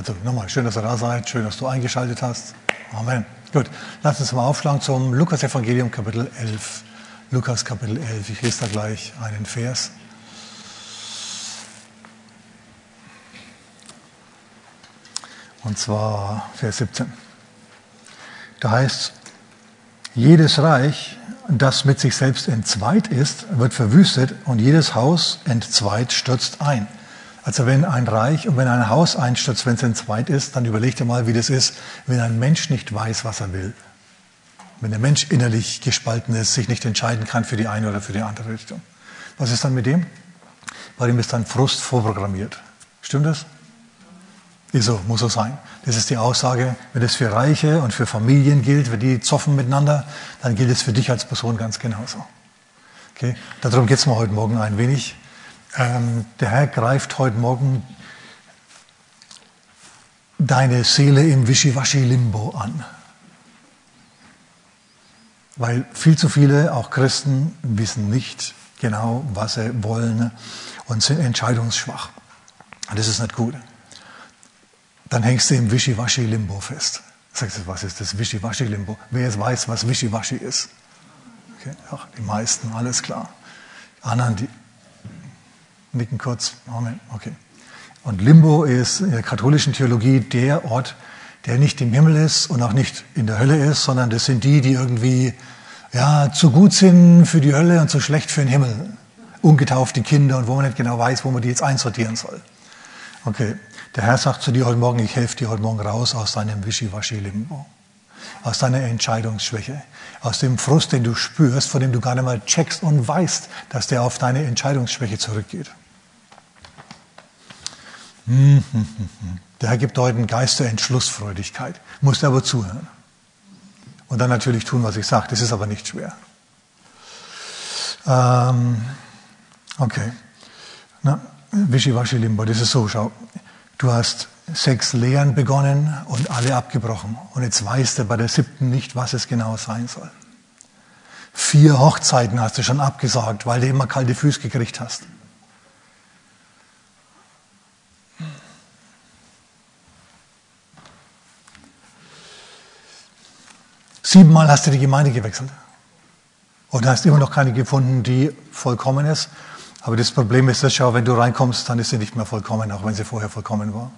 Also nochmal, schön, dass ihr da seid, schön, dass du eingeschaltet hast. Amen. Gut, lass uns mal aufschlagen zum Lukas-Evangelium, Kapitel 11. Lukas, Kapitel 11. Ich lese da gleich einen Vers. Und zwar Vers 17. Da heißt, jedes Reich, das mit sich selbst entzweit ist, wird verwüstet und jedes Haus entzweit stürzt ein. Also wenn ein Reich und wenn ein Haus einstürzt, wenn es entzweit ist, dann überleg dir mal, wie das ist, wenn ein Mensch nicht weiß, was er will. Wenn der Mensch innerlich gespalten ist, sich nicht entscheiden kann für die eine oder für die andere Richtung. Was ist dann mit dem? Bei dem ist dann Frust vorprogrammiert. Stimmt das? Ist so, muss so sein. Das ist die Aussage, wenn das für Reiche und für Familien gilt, wenn die zoffen miteinander, dann gilt es für dich als Person ganz genauso. Okay? Darum geht es mir heute Morgen ein wenig. Der Herr greift heute Morgen deine Seele im Wischiwaschi-Limbo an. Weil viel zu viele, auch Christen, wissen nicht genau, was sie wollen und sind entscheidungsschwach. Und das ist nicht gut. Dann hängst du im Wischiwaschi-Limbo fest. Sagst du, was ist das Wischiwaschi-Limbo? Wer jetzt weiß, was Wischiwaschi ist? Okay, ach, die meisten, alles klar. Anderen, die nicken kurz. Amen. Okay. Und Limbo ist in der katholischen Theologie der Ort, der nicht im Himmel ist und auch nicht in der Hölle ist, sondern das sind die irgendwie zu gut sind für die Hölle und zu schlecht für den Himmel. Ungetaufte Kinder und wo man nicht genau weiß, wo man die jetzt einsortieren soll. Okay. Der Herr sagt zu dir heute Morgen, ich helfe dir heute Morgen raus aus deinem Wischiwaschi-Limbo. Aus deiner Entscheidungsschwäche. Aus dem Frust, den du spürst, von dem du gar nicht mal checkst und weißt, dass der auf deine Entscheidungsschwäche zurückgeht. Der Herr gibt heute einen Geist der Entschlussfreudigkeit. Musst aber zuhören. Und dann natürlich tun, was ich sage. Das ist aber nicht schwer. Okay. Wischiwaschi-Limbo, das ist so, schau. Du hast 6 Lehren begonnen und alle abgebrochen. Und jetzt weißt du bei der 7. nicht, was es genau sein soll. 4 Hochzeiten hast du schon abgesagt, weil du immer kalte Füße gekriegt hast. Siebenmal hast du die Gemeinde gewechselt. Und hast immer noch keine gefunden, die vollkommen ist. Aber das Problem ist das, schau, wenn du reinkommst, dann ist sie nicht mehr vollkommen, auch wenn sie vorher vollkommen war.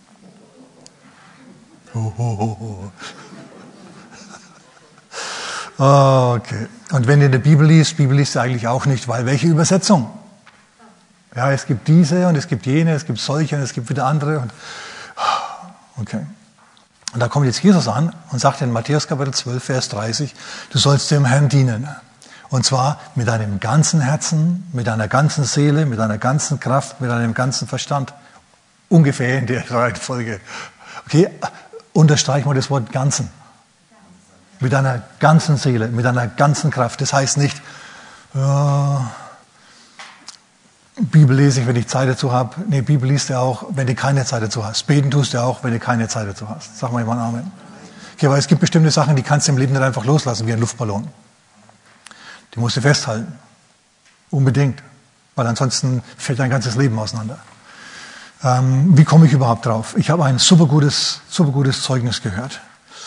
Okay. Und wenn du in der Bibel liest du eigentlich auch nicht, weil welche Übersetzung? Ja, es gibt diese und es gibt jene, es gibt solche und es gibt wieder andere. Okay. Und da kommt jetzt Jesus an und sagt in Matthäus Kapitel 12, Vers 30, du sollst dem Herrn dienen. Und zwar mit deinem ganzen Herzen, mit deiner ganzen Seele, mit deiner ganzen Kraft, mit deinem ganzen Verstand. Ungefähr in der Reihenfolge. Okay, unterstreich mal das Wort Ganzen. Mit deiner ganzen Seele, mit deiner ganzen Kraft. Das heißt nicht, Bibel lese ich, wenn ich Zeit dazu habe. Nee, Bibel liest du auch, wenn du keine Zeit dazu hast. Beten tust du auch, wenn du keine Zeit dazu hast. Sag mal jemand Amen. Okay, weil es gibt bestimmte Sachen, die kannst du im Leben nicht einfach loslassen, wie ein Luftballon. Die musst du festhalten. Unbedingt. Weil ansonsten fällt dein ganzes Leben auseinander. Wie komme ich überhaupt drauf? Ich habe ein super gutes Zeugnis gehört.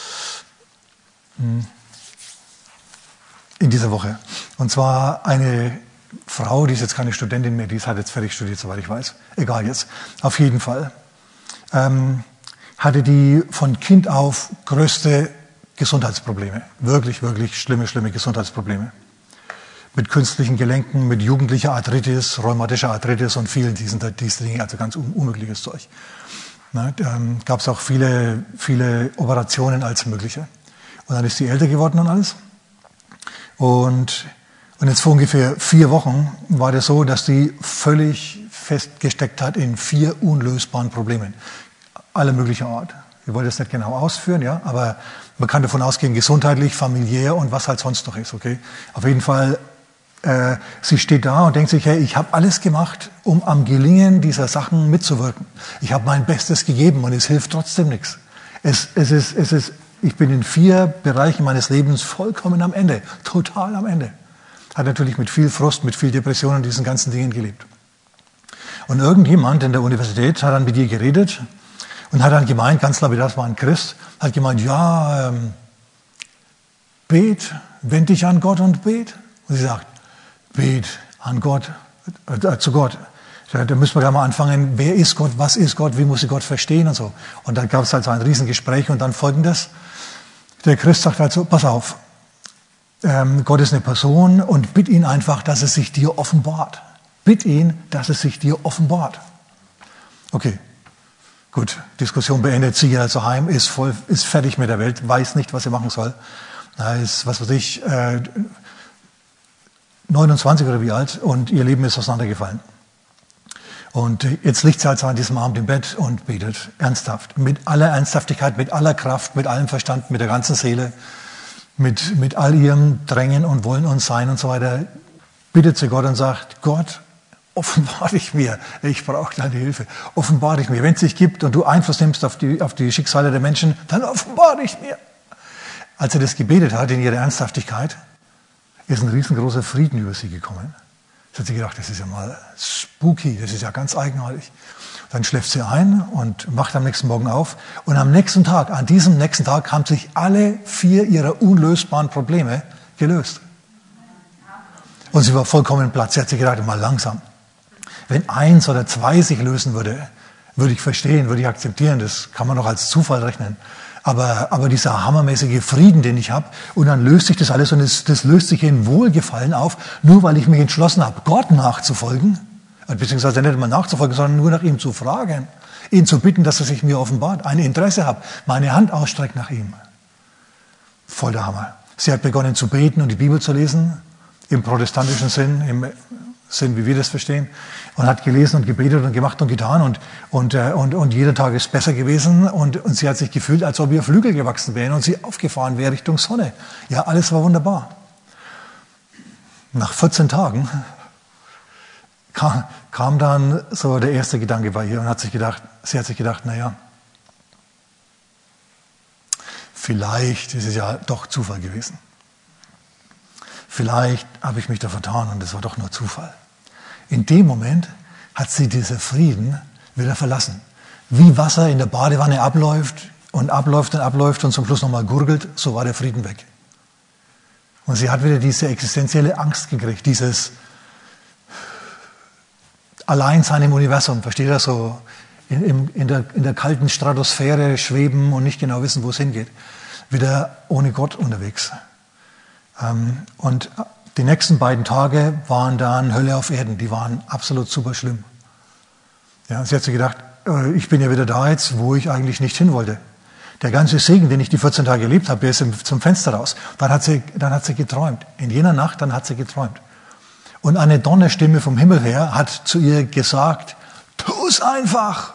In dieser Woche. Und zwar eine Frau, die ist jetzt keine Studentin mehr, die hat jetzt fertig studiert, soweit ich weiß. Egal jetzt. Auf jeden Fall. Hatte die von Kind auf größte Gesundheitsprobleme. Wirklich, wirklich schlimme Gesundheitsprobleme. Mit künstlichen Gelenken, mit jugendlicher Arthritis, rheumatischer Arthritis und vielen diesen Dingen, also ganz unmögliches Zeug. Gab es auch viele Operationen als mögliche. Und dann ist sie älter geworden und alles. Und jetzt vor ungefähr 4 Wochen war das so, dass sie völlig festgesteckt hat in 4 unlösbaren Problemen. Aller möglicher Art. Ich wollte das nicht genau ausführen, ja, aber man kann davon ausgehen, gesundheitlich, familiär und was halt sonst noch ist, okay? Auf jeden Fall, sie steht da und denkt sich, hey, ich habe alles gemacht, um am Gelingen dieser Sachen mitzuwirken. Ich habe mein Bestes gegeben und es hilft trotzdem nichts. Ich bin in 4 Bereichen meines Lebens vollkommen am Ende, total am Ende. Hat natürlich mit viel Frust, mit viel Depression und diesen ganzen Dingen gelebt. Und irgendjemand in der Universität hat dann mit ihr geredet Und hat dann gemeint, ganz lapidar, das war ein Christ, hat gemeint, ja, bet, wend dich an Gott und bet. Und sie sagt, bet an Gott, zu Gott. Da müssen wir gleich mal anfangen, wer ist Gott, was ist Gott, wie muss ich Gott verstehen und so. Und dann gab es halt so ein Riesengespräch und dann Folgendes. Der Christ sagt halt so, pass auf, Gott ist eine Person und bitt ihn einfach, dass es sich dir offenbart. Bitt ihn, dass es sich dir offenbart. Okay, gut, Diskussion beendet, sie geht also heim, ist fertig mit der Welt, weiß nicht, was sie machen soll. Da ist, was weiß ich, 29 oder wie alt und ihr Leben ist auseinandergefallen. Und jetzt liegt sie also an diesem Abend im Bett und betet ernsthaft, mit aller Ernsthaftigkeit, mit aller Kraft, mit allem Verstand, mit der ganzen Seele, mit all ihrem Drängen und Wollen und Sein und so weiter, bittet sie Gott und sagt, Gott, offenbare dich mir, ich brauche deine Hilfe, offenbare dich mir. Wenn es dich gibt und du Einfluss nimmst auf die Schicksale der Menschen, dann offenbare dich mir. Als sie das gebetet hat in ihrer Ernsthaftigkeit, ist ein riesengroßer Frieden über sie gekommen. Jetzt hat sie gedacht, das ist ja mal spooky, das ist ja ganz eigenartig. Dann schläft sie ein und wacht am nächsten Morgen auf. Und am nächsten Tag, an diesem nächsten Tag, haben sich alle 4 ihrer unlösbaren Probleme gelöst. Und sie war vollkommen platt. Sie hat sich gedacht, mal langsam. Wenn 1 oder 2 sich lösen würde ich verstehen, würde ich akzeptieren. Das kann man noch als Zufall rechnen. Aber dieser hammermäßige Frieden, den ich habe, und dann löst sich das alles und das löst sich in Wohlgefallen auf, nur weil ich mich entschlossen habe, Gott nachzufolgen, beziehungsweise nicht mal nachzufolgen, sondern nur nach ihm zu fragen, ihn zu bitten, dass er sich mir offenbart, ein Interesse habe, meine Hand ausstreckt nach ihm. Voll der Hammer. Sie hat begonnen zu beten und die Bibel zu lesen, im protestantischen Sinn, im Sinn, wie wir das verstehen, und hat gelesen und gebetet und gemacht und getan und jeder Tag ist besser gewesen und sie hat sich gefühlt, als ob ihr Flügel gewachsen wären und sie aufgefahren wäre Richtung Sonne. Ja, alles war wunderbar. Nach 14 Tagen kam dann so der erste Gedanke bei ihr und sie hat sich gedacht, naja, vielleicht ist es ja doch Zufall gewesen. Vielleicht habe ich mich da vertan und es war doch nur Zufall. In dem Moment hat sie diesen Frieden wieder verlassen. Wie Wasser in der Badewanne abläuft und abläuft und abläuft und zum Schluss nochmal gurgelt, so war der Frieden weg. Und sie hat wieder diese existenzielle Angst gekriegt, dieses Alleinsein im Universum, versteht ihr, so in der kalten Stratosphäre schweben und nicht genau wissen, wo es hingeht. Wieder ohne Gott unterwegs. Und die nächsten beiden Tage waren dann Hölle auf Erden. Die waren absolut super schlimm. Ja, sie hat sich gedacht, ich bin ja wieder da jetzt, wo ich eigentlich nicht hin wollte. Der ganze Segen, den ich die 14 Tage erlebt habe, der ist zum Fenster raus. Dann hat sie geträumt. In jener Nacht, dann hat sie geträumt. Und eine Donnerstimme vom Himmel her hat zu ihr gesagt, tu's einfach.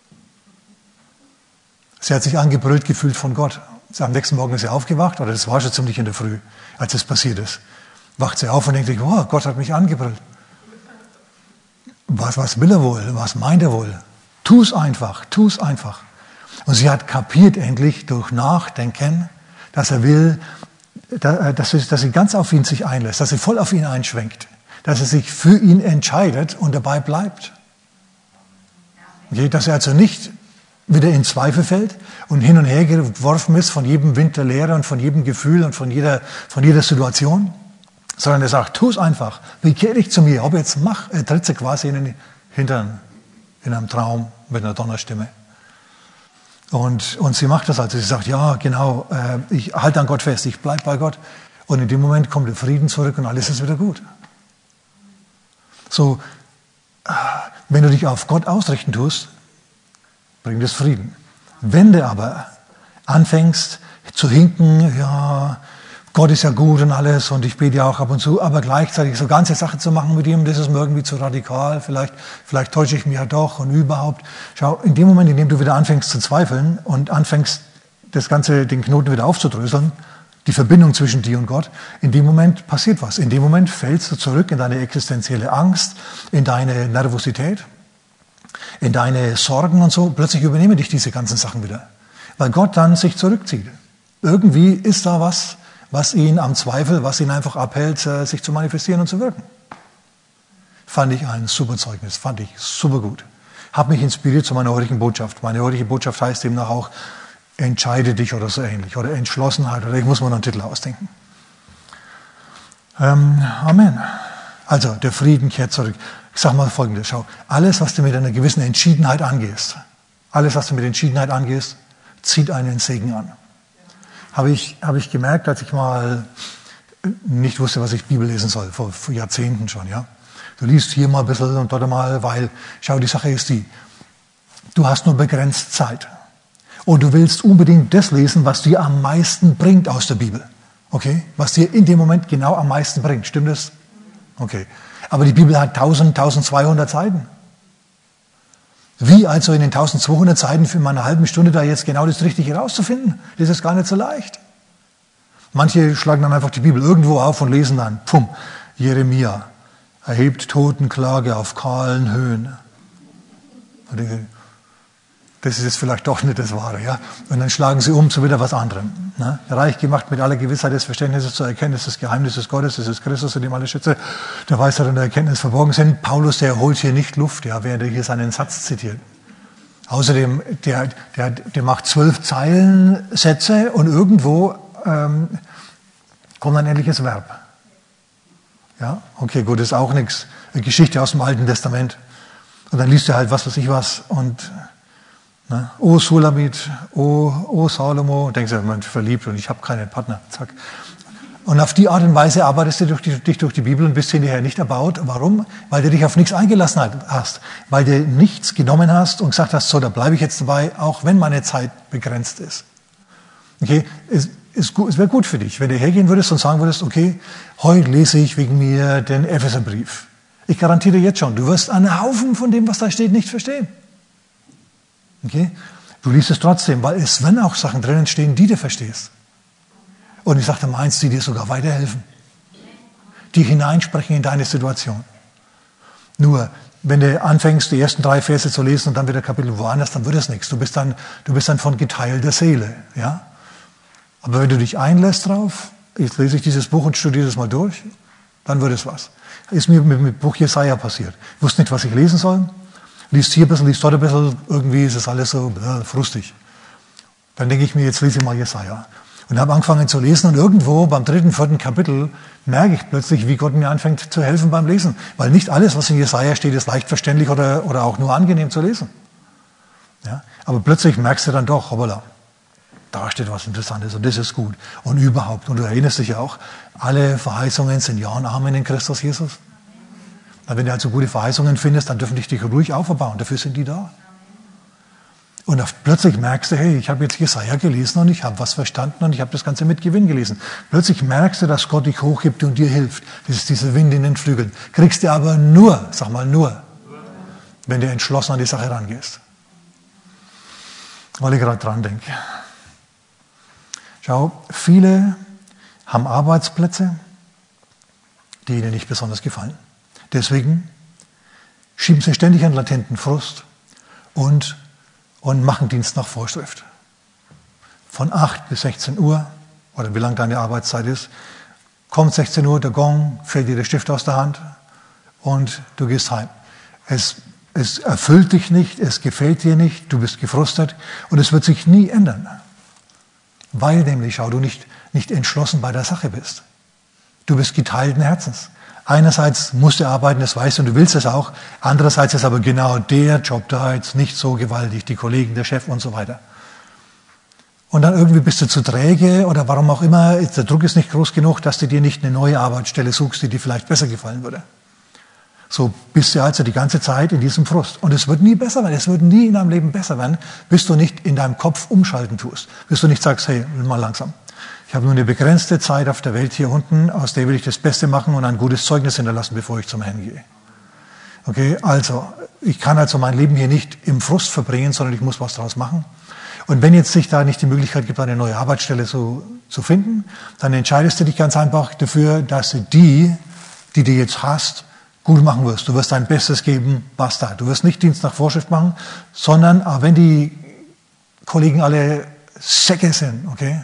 Sie hat sich angebrüllt gefühlt von Gott. Am nächsten Morgen ist sie aufgewacht, oder das war schon ziemlich in der Früh, als es passiert ist. Wacht sie auf und denkt sich, wow, Gott hat mich angebrüllt. Was will er wohl? Was meint er wohl? Tu's einfach, tu's einfach. Und sie hat kapiert endlich durch Nachdenken, dass er will, dass sie ganz auf ihn sich einlässt, dass sie voll auf ihn einschwenkt, dass er sich für ihn entscheidet und dabei bleibt. Okay, dass er also nicht wieder in Zweifel fällt und hin und her geworfen ist von jedem Wind der Lehre und von jedem Gefühl und von jeder Situation, sondern er sagt, tu es einfach, bekehr dich zu mir, ob jetzt mach, er tritt sie quasi in den Hintern in einem Traum mit einer Donnerstimme. Und sie macht das also, sie sagt, ja genau, ich halte an Gott fest, ich bleibe bei Gott und in dem Moment kommt der Frieden zurück und alles ist wieder gut. So, wenn du dich auf Gott ausrichten tust, bringt es Frieden. Wenn du aber anfängst zu hinken, ja, Gott ist ja gut und alles und ich bete ja auch ab und zu, aber gleichzeitig so ganze Sachen zu machen mit ihm, das ist mir irgendwie zu radikal, vielleicht täusche ich mich ja doch und überhaupt. Schau, in dem Moment, in dem du wieder anfängst zu zweifeln und anfängst, den Knoten wieder aufzudröseln, die Verbindung zwischen dir und Gott, in dem Moment passiert was. In dem Moment fällst du zurück in deine existenzielle Angst, in deine Nervosität, in deine Sorgen und so. Plötzlich übernehmen dich diese ganzen Sachen wieder, weil Gott dann sich zurückzieht. Irgendwie ist da was ihn am Zweifel, was ihn einfach abhält, sich zu manifestieren und zu wirken. Fand ich ein super Zeugnis, fand ich super gut. hat mich inspiriert zu meiner heutigen Botschaft. Meine heutige Botschaft heißt demnach auch, entscheide dich oder so ähnlich. Oder Entschlossenheit. Oder ich muss mir noch einen Titel ausdenken. Amen. Also, der Frieden kehrt zurück. Ich sage mal Folgendes, schau. Alles, was du mit einer gewissen Entschiedenheit angehst, zieht einen Segen an. Habe ich gemerkt, als ich mal nicht wusste, was ich Bibel lesen soll, vor Jahrzehnten schon, ja. Du liest hier mal ein bisschen und dort mal, weil, schau, die Sache ist die, du hast nur begrenzt Zeit. Und du willst unbedingt das lesen, was dir am meisten bringt aus der Bibel. Okay? Was dir in dem Moment genau am meisten bringt. Stimmt das? Okay. Aber die Bibel hat 1200 Seiten. Wie also in den 1200 Seiten für meine halben Stunde da jetzt genau das Richtige rauszufinden? Das ist gar nicht so leicht. Manche schlagen dann einfach die Bibel irgendwo auf und lesen dann, Jeremia erhebt Totenklage auf kahlen Höhen. Und denke, das ist jetzt vielleicht doch nicht das Wahre, ja. Und dann schlagen sie um zu wieder was anderem. Ne? Reich gemacht mit aller Gewissheit des Verständnisses zur Erkenntnis des Geheimnisses Gottes, das ist Christus, in dem alle Schätze der Weisheit und der Erkenntnis verborgen sind. Paulus, der holt hier nicht Luft, ja, während er hier seinen Satz zitiert. Außerdem, der macht 12 Zeilensätze und irgendwo kommt ein ähnliches Verb. Ja, okay, gut, das ist auch nichts. Eine Geschichte aus dem Alten Testament. Und dann liest er halt was weiß ich was und ne, oh Sulamit, oh Salomo, denkst du, man ist verliebt und ich habe keinen Partner, zack. Und auf die Art und Weise arbeitest du dich durch die Bibel und bist hinterher nicht erbaut. Warum? Weil du dich auf nichts eingelassen hast. Weil du nichts genommen hast und gesagt hast, so, da bleibe ich jetzt dabei, auch wenn meine Zeit begrenzt ist. Okay, es wäre gut für dich, wenn du hergehen würdest und sagen würdest, okay, heute lese ich wegen mir den Epheserbrief. Ich garantiere jetzt schon, du wirst einen Haufen von dem, was da steht, nicht verstehen. Okay? Du liest es trotzdem, weil es werden auch Sachen drinnen stehen, die du verstehst. Und ich sagte mal eins, die dir sogar weiterhelfen. Die hineinsprechen in deine Situation. Nur, wenn du anfängst, die ersten 3 Verse zu lesen und dann wieder Kapitel woanders, dann wird es nichts. Du bist dann von geteilter Seele. Ja? Aber wenn du dich einlässt drauf, jetzt lese ich dieses Buch und studiere das mal durch, dann wird es was. Ist mir mit dem Buch Jesaja passiert. Ich wusste nicht, was ich lesen soll. Liest hier ein bisschen, liest dort ein bisschen, irgendwie ist es alles so frustig. Dann denke ich mir, jetzt lese ich mal Jesaja. Und habe angefangen zu lesen und irgendwo beim 3., 4. Kapitel merke ich plötzlich, wie Gott mir anfängt zu helfen beim Lesen. Weil nicht alles, was in Jesaja steht, ist leicht verständlich oder auch nur angenehm zu lesen. Ja? Aber plötzlich merkst du dann doch, hoppala, da steht was Interessantes und das ist gut. Und überhaupt, und du erinnerst dich ja auch, alle Verheißungen sind Ja und Amen in Christus Jesus. Wenn du also gute Verheißungen findest, dann dürfen dich ruhig auferbauen. Dafür sind die da. Und plötzlich merkst du, hey, ich habe jetzt Jesaja gelesen und ich habe was verstanden und ich habe das Ganze mit Gewinn gelesen. Plötzlich merkst du, dass Gott dich hochhebt und dir hilft. Das ist dieser Wind in den Flügeln. Kriegst du aber nur, sag mal nur, wenn du entschlossen an die Sache rangehst. Weil ich gerade dran denke. Schau, viele haben Arbeitsplätze, die ihnen nicht besonders gefallen. Deswegen schieben sie ständig einen latenten Frust und machen Dienst nach Vorschrift. Von 8 bis 16 Uhr, oder wie lang deine Arbeitszeit ist, kommt 16 Uhr, der Gong, fällt dir der Stift aus der Hand und du gehst heim. Es erfüllt dich nicht, es gefällt dir nicht, du bist gefrustet und es wird sich nie ändern. Weil nämlich, schau, du nicht entschlossen bei der Sache bist. Du bist geteilten Herzens. Einerseits musst du arbeiten, das weißt du und du willst es auch. Andererseits ist aber genau der Job da jetzt nicht so gewaltig, die Kollegen, der Chef und so weiter. Und dann irgendwie bist du zu träge oder warum auch immer, der Druck ist nicht groß genug, dass du dir nicht eine neue Arbeitsstelle suchst, die dir vielleicht besser gefallen würde. So bist du also die ganze Zeit in diesem Frust. Und es wird nie besser werden, es wird nie in deinem Leben besser werden, bis du nicht in deinem Kopf umschalten tust. Bis du nicht sagst, hey, mal langsam. Ich habe nur eine begrenzte Zeit auf der Welt hier unten, aus der will ich das Beste machen und ein gutes Zeugnis hinterlassen, bevor ich zum Herrn gehe. Okay, also, ich kann also mein Leben hier nicht im Frust verbringen, sondern ich muss was draus machen. Und wenn jetzt sich da nicht die Möglichkeit gibt, eine neue Arbeitsstelle zu finden, dann entscheidest du dich ganz einfach dafür, dass du die du jetzt hast, gut machen wirst. Du wirst dein Bestes geben, basta. Du wirst nicht Dienst nach Vorschrift machen, sondern auch wenn die Kollegen alle Säcke sind, okay,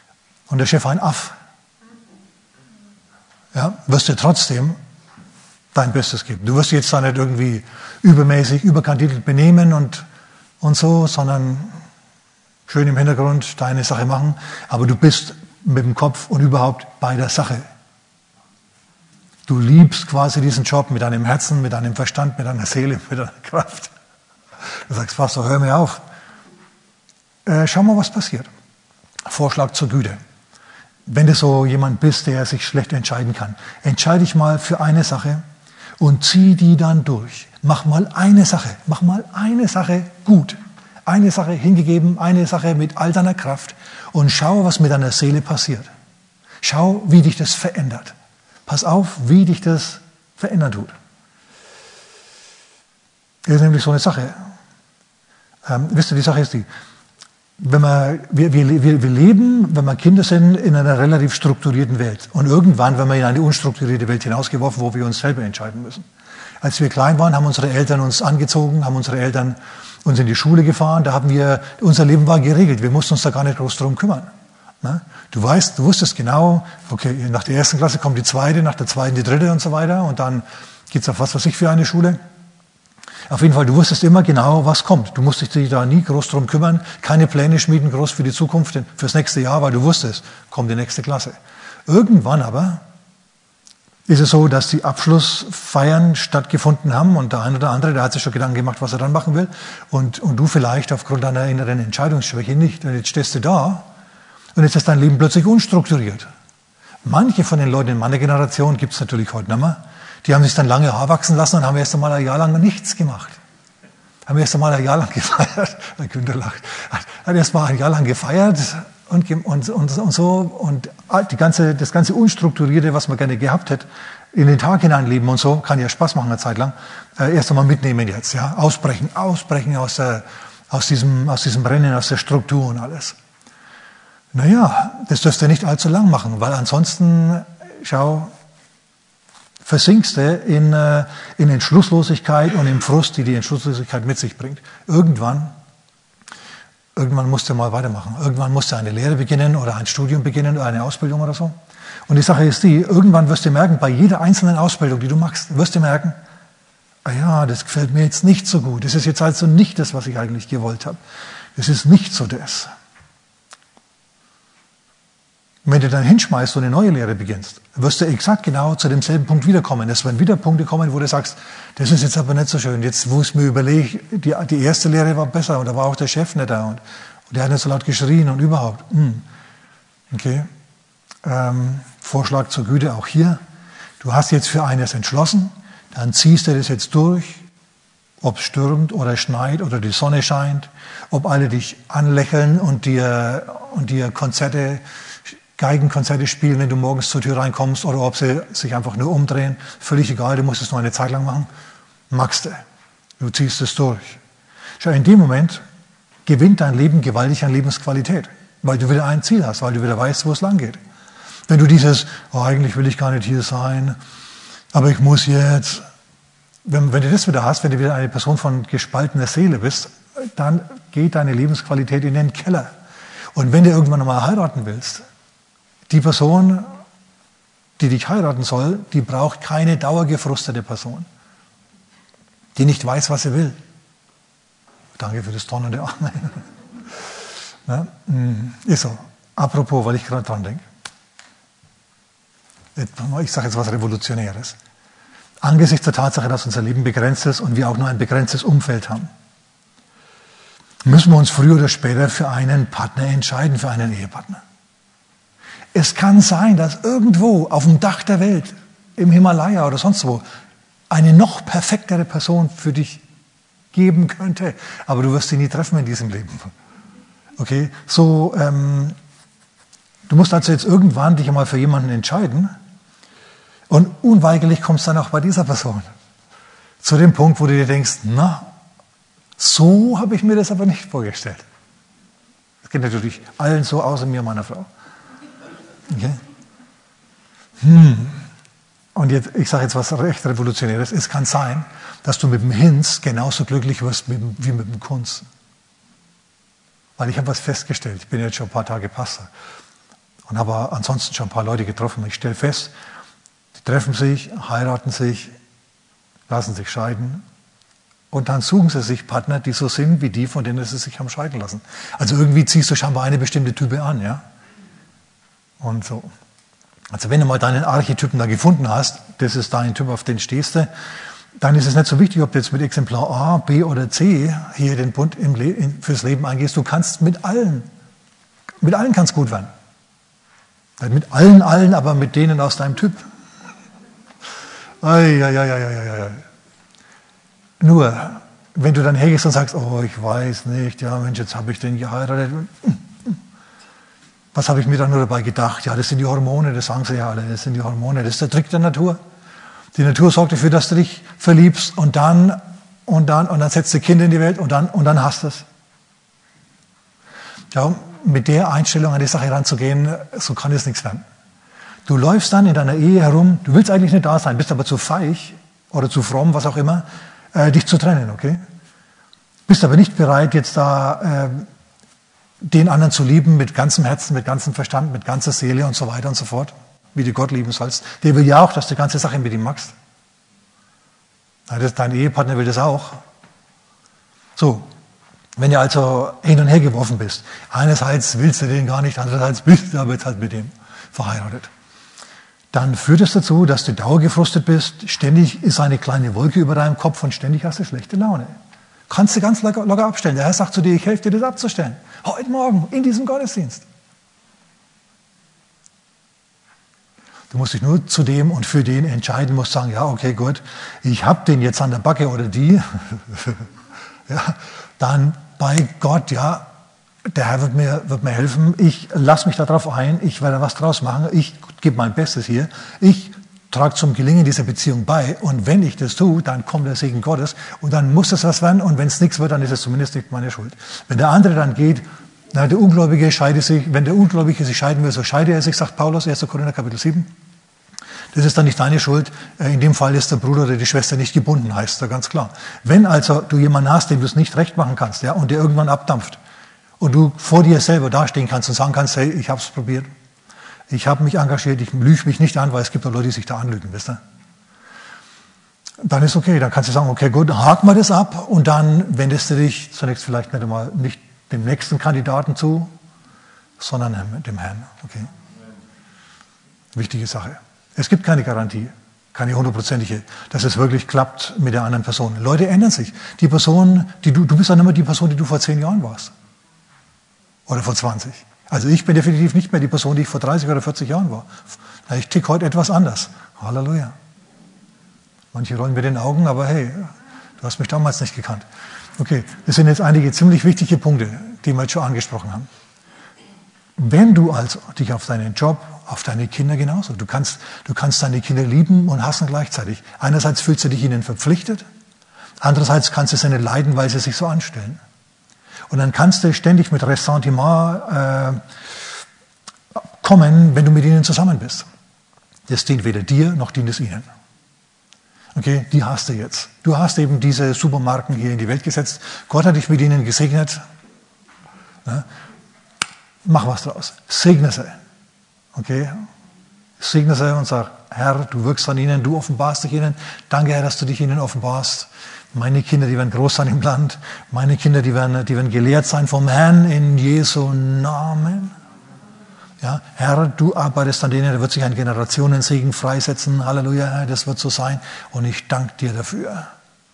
und der Chef ein Aff, ja, wirst du trotzdem dein Bestes geben. Du wirst jetzt da nicht irgendwie übermäßig, überkandidelt benehmen und so, sondern schön im Hintergrund deine Sache machen. Aber du bist mit dem Kopf und überhaupt bei der Sache. Du liebst quasi diesen Job mit deinem Herzen, mit deinem Verstand, mit deiner Seele, mit deiner Kraft. Du sagst, Pastor, hör mir auf. Schau mal, was passiert. Vorschlag zur Güte. Wenn du so jemand bist, der sich schlecht entscheiden kann, entscheide dich mal für eine Sache und zieh die dann durch. Mach mal eine Sache gut. Eine Sache hingegeben, eine Sache mit all deiner Kraft und schau, was mit deiner Seele passiert. Schau, wie dich das verändert. Pass auf, wie dich das verändern tut. Das ist nämlich so eine Sache. Wisst ihr, die Sache ist die, wir leben, wenn wir Kinder sind, in einer relativ strukturierten Welt. Und irgendwann werden wir in eine unstrukturierte Welt hinausgeworfen, wo wir uns selber entscheiden müssen. Als wir klein waren, haben unsere Eltern uns angezogen, haben unsere Eltern uns in die Schule gefahren. Da unser Leben war geregelt. Wir mussten uns da gar nicht groß drum kümmern. Du wusstest genau, okay, nach der ersten Klasse kommt die zweite, nach der zweiten die dritte und so weiter. Und dann geht's auf was weiß ich für eine Schule. Auf jeden Fall, du wusstest immer genau, was kommt. Du musstest dich da nie groß drum kümmern, keine Pläne schmieden groß für die Zukunft, fürs nächste Jahr, weil du wusstest, kommt die nächste Klasse. Irgendwann aber ist es so, dass die Abschlussfeiern stattgefunden haben und der eine oder andere, der hat sich schon Gedanken gemacht, was er dann machen will. Und du vielleicht aufgrund deiner inneren Entscheidungsschwäche nicht. Und jetzt stehst du da und jetzt ist dein Leben plötzlich unstrukturiert. Manche von den Leuten in meiner Generation gibt es natürlich heute nicht mehr. Die haben sich dann lange Haar wachsen lassen und haben erst einmal ein Jahr lang nichts gemacht. Haben erst einmal ein Jahr lang gefeiert. Der Günther lacht. Hat erst mal ein Jahr lang gefeiert und so. Und das ganze Unstrukturierte, was man gerne gehabt hätte, in den Tag hineinleben und so, kann ja Spaß machen eine Zeit lang. Erst einmal mitnehmen jetzt, ja. Ausbrechen aus diesem Rennen, aus der Struktur und alles. Naja, das dürfst du nicht allzu lang machen, weil ansonsten, versinkst du in Entschlusslosigkeit und im Frust, die Entschlusslosigkeit mit sich bringt. Irgendwann musst du mal weitermachen. Irgendwann musst du eine Lehre beginnen oder ein Studium beginnen oder eine Ausbildung oder so. Und die Sache ist die, irgendwann wirst du merken, bei jeder einzelnen Ausbildung, die du machst, wirst du merken, das gefällt mir jetzt nicht so gut. Das ist jetzt also nicht das, was ich eigentlich gewollt habe. Das ist nicht so das. Und wenn du dann hinschmeißt und eine neue Lehre beginnst, wirst du exakt genau zu demselben Punkt wiederkommen. Es werden wieder Punkte kommen, wo du sagst, das ist jetzt aber nicht so schön. Jetzt, wo ich mir überlege, die erste Lehre war besser und da war auch der Chef nicht da und der hat nicht so laut geschrien und überhaupt. Okay. Vorschlag zur Güte auch hier. Du hast jetzt für eines entschlossen, dann ziehst du das jetzt durch, ob es stürmt oder schneit oder die Sonne scheint, ob alle dich anlächeln und dir Geigenkonzerte spielen, wenn du morgens zur Tür reinkommst, oder ob sie sich einfach nur umdrehen. Völlig egal, du musst es nur eine Zeit lang machen. Magst du. Du ziehst es durch. Schau, in dem Moment gewinnt dein Leben gewaltig an Lebensqualität, weil du wieder ein Ziel hast, weil du wieder weißt, wo es lang geht. Wenn du eigentlich will ich gar nicht hier sein, aber ich muss jetzt, wenn du das wieder hast, wenn du wieder eine Person von gespaltener Seele bist, dann geht deine Lebensqualität in den Keller. Und wenn du irgendwann nochmal heiraten willst, die Person, die dich heiraten soll, die braucht keine dauergefrustete Person, die nicht weiß, was sie will. Danke für das donnernde Amen. Ja, ist so. Apropos, weil ich gerade dran denke. Ich sage jetzt was Revolutionäres. Angesichts der Tatsache, dass unser Leben begrenzt ist und wir auch nur ein begrenztes Umfeld haben, müssen wir uns früher oder später für einen Partner entscheiden, für einen Ehepartner. Es kann sein, dass irgendwo auf dem Dach der Welt, im Himalaya oder sonst wo, eine noch perfektere Person für dich geben könnte. Aber du wirst sie nie treffen in diesem Leben. Okay? So, du musst also jetzt irgendwann dich einmal für jemanden entscheiden. Und unweigerlich kommst du dann auch bei dieser Person zu dem Punkt, wo du dir denkst, so habe ich mir das aber nicht vorgestellt. Das geht natürlich allen so, außer mir und meiner Frau. Okay? Und jetzt, ich sage jetzt was recht Revolutionäres. Es kann sein, dass du mit dem Hinz genauso glücklich wirst wie mit dem Kunz. Weil ich habe was festgestellt. Ich bin jetzt schon ein paar Tage Pastor und habe ansonsten schon ein paar Leute getroffen. Ich stelle fest, die treffen sich, heiraten sich lassen sich scheiden und dann suchen sie sich Partner, die so sind wie die, von denen sie sich haben scheiden lassen. Also irgendwie ziehst du scheinbar eine bestimmte Type an, ja? Und so. Also wenn du mal deinen Archetypen da gefunden hast, das ist dein Typ, auf den stehst du, dann ist es nicht so wichtig, ob du jetzt mit Exemplar A, B oder C hier den Bund fürs Leben eingehst. Du kannst mit allen kannst gut werden. Nicht mit allen, aber mit denen aus deinem Typ. Nur, wenn du dann hergehst und sagst, oh, ich weiß nicht, ja Mensch, jetzt habe ich den geheiratet. Was habe ich mir dann nur dabei gedacht? Ja, das sind die Hormone, das sagen sie ja alle, das sind die Hormone, das ist der Trick der Natur. Die Natur sorgt dafür, dass du dich verliebst und dann setzt du Kinder in die Welt und dann hast du es. Ja, mit der Einstellung an die Sache ranzugehen, so kann es nichts werden. Du läufst dann in deiner Ehe herum, du willst eigentlich nicht da sein, bist aber zu feig oder zu fromm, was auch immer, dich zu trennen, okay? Bist aber nicht bereit, jetzt da den anderen zu lieben mit ganzem Herzen, mit ganzem Verstand, mit ganzer Seele und so weiter und so fort, wie du Gott lieben sollst. Der will ja auch, dass du die ganze Sache mit ihm machst. Dein Ehepartner will das auch. So, wenn du also hin und her geworfen bist, einerseits willst du den gar nicht, andererseits bist du aber jetzt halt mit dem verheiratet, dann führt es dazu, dass du dauergefrustet bist, ständig ist eine kleine Wolke über deinem Kopf und ständig hast du schlechte Laune. Kannst du ganz locker abstellen. Der Herr sagt zu dir, ich helfe dir, das abzustellen. Heute Morgen, in diesem Gottesdienst. Du musst dich nur zu dem und für den entscheiden, musst sagen, ja, okay, gut, ich habe den jetzt an der Backe oder die. Ja, dann bei Gott, ja, der Herr wird mir helfen, ich lasse mich darauf ein, ich werde was draus machen, ich gebe mein Bestes hier, ich trage zum Gelingen dieser Beziehung bei und wenn ich das tue, dann kommt der Segen Gottes und dann muss es was werden und wenn es nichts wird, dann ist es zumindest nicht meine Schuld. Wenn der andere dann geht, na, der Ungläubige scheidet sich, wenn der Ungläubige sich scheiden will, so scheide er sich, sagt Paulus, 1. Korinther Kapitel 7. Das ist dann nicht deine Schuld. In dem Fall ist der Bruder oder die Schwester nicht gebunden, heißt da ganz klar. Wenn also du jemanden hast, dem du es nicht recht machen kannst, ja, und der irgendwann abdampft und du vor dir selber dastehen kannst und sagen kannst, hey, ich habe es probiert, ich habe mich engagiert, ich lüge mich nicht an, weil es gibt auch Leute, die sich da anlügen, wisst ihr? Dann ist okay, dann kannst du sagen, okay, gut, haken wir das ab und dann wendest du dich zunächst vielleicht nicht einmal nicht dem nächsten Kandidaten zu, sondern dem Herrn, okay? Wichtige Sache. Es gibt keine Garantie, keine hundertprozentige, dass es wirklich klappt mit der anderen Person. Leute ändern sich. Die Person, du bist dann immer die Person, die du vor 10 Jahren warst. Oder vor 20. Also ich bin definitiv nicht mehr die Person, die ich vor 30 oder 40 Jahren war. Ich ticke heute etwas anders. Halleluja. Manche rollen mit den Augen, aber hey, du hast mich damals nicht gekannt. Okay, das sind jetzt einige ziemlich wichtige Punkte, die wir jetzt schon angesprochen haben. Wenn du also dich auf deinen Job, auf deine Kinder genauso, du kannst deine Kinder lieben und hassen gleichzeitig. Einerseits fühlst du dich ihnen verpflichtet, andererseits kannst du sie nicht leiden, weil sie sich so anstellen. Und dann kannst du ständig mit Ressentiment kommen, wenn du mit ihnen zusammen bist. Das dient weder dir, noch dient es ihnen. Okay, die hast du jetzt. Du hast eben diese Supermarken hier in die Welt gesetzt. Gott hat dich mit ihnen gesegnet. Ja. Mach was draus. Segne sie. Okay? Segne sie und sag, Herr, du wirkst an ihnen, du offenbarst dich ihnen. Danke, Herr, dass du dich ihnen offenbarst. Meine Kinder, die werden groß sein im Land. Meine Kinder, die werden gelehrt sein vom Herrn in Jesu Namen. Ja, Herr, du arbeitest an denen, da wird sich ein Generationensegen freisetzen. Halleluja, Herr, das wird so sein. Und ich danke dir dafür.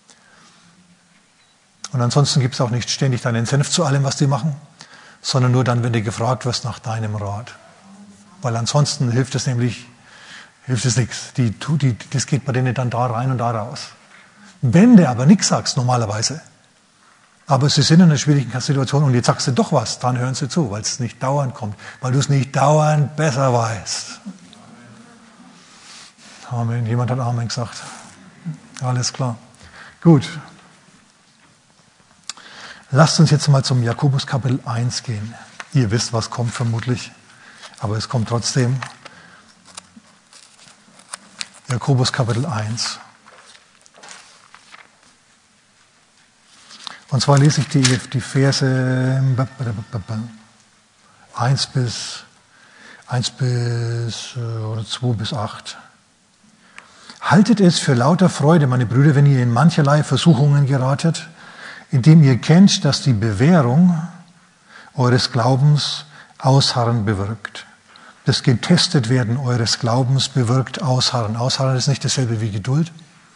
Und ansonsten gibt es auch nicht ständig deinen Senf zu allem, was die machen, sondern nur dann, wenn du gefragt wirst nach deinem Rat. Weil ansonsten hilft es nichts. Das geht bei denen dann da rein und da raus. Wenn du aber nichts sagst, normalerweise, aber sie sind in einer schwierigen Situation und jetzt sagst du doch was, dann hören sie zu, weil es nicht dauernd kommt, weil du es nicht dauernd besser weißt. Amen. Jemand hat Amen gesagt. Alles klar. Gut. Lasst uns jetzt mal zum Jakobus Kapitel 1 gehen. Ihr wisst, was kommt vermutlich, aber es kommt trotzdem. Jakobus Kapitel 1. Und zwar lese ich die Verse 1 bis 2 bis 8. Haltet es für lauter Freude, meine Brüder, wenn ihr in mancherlei Versuchungen geratet, indem ihr kennt, dass die Bewährung eures Glaubens Ausharren bewirkt. Das Getestetwerden eures Glaubens bewirkt Ausharren. Ausharren ist nicht dasselbe wie Geduld.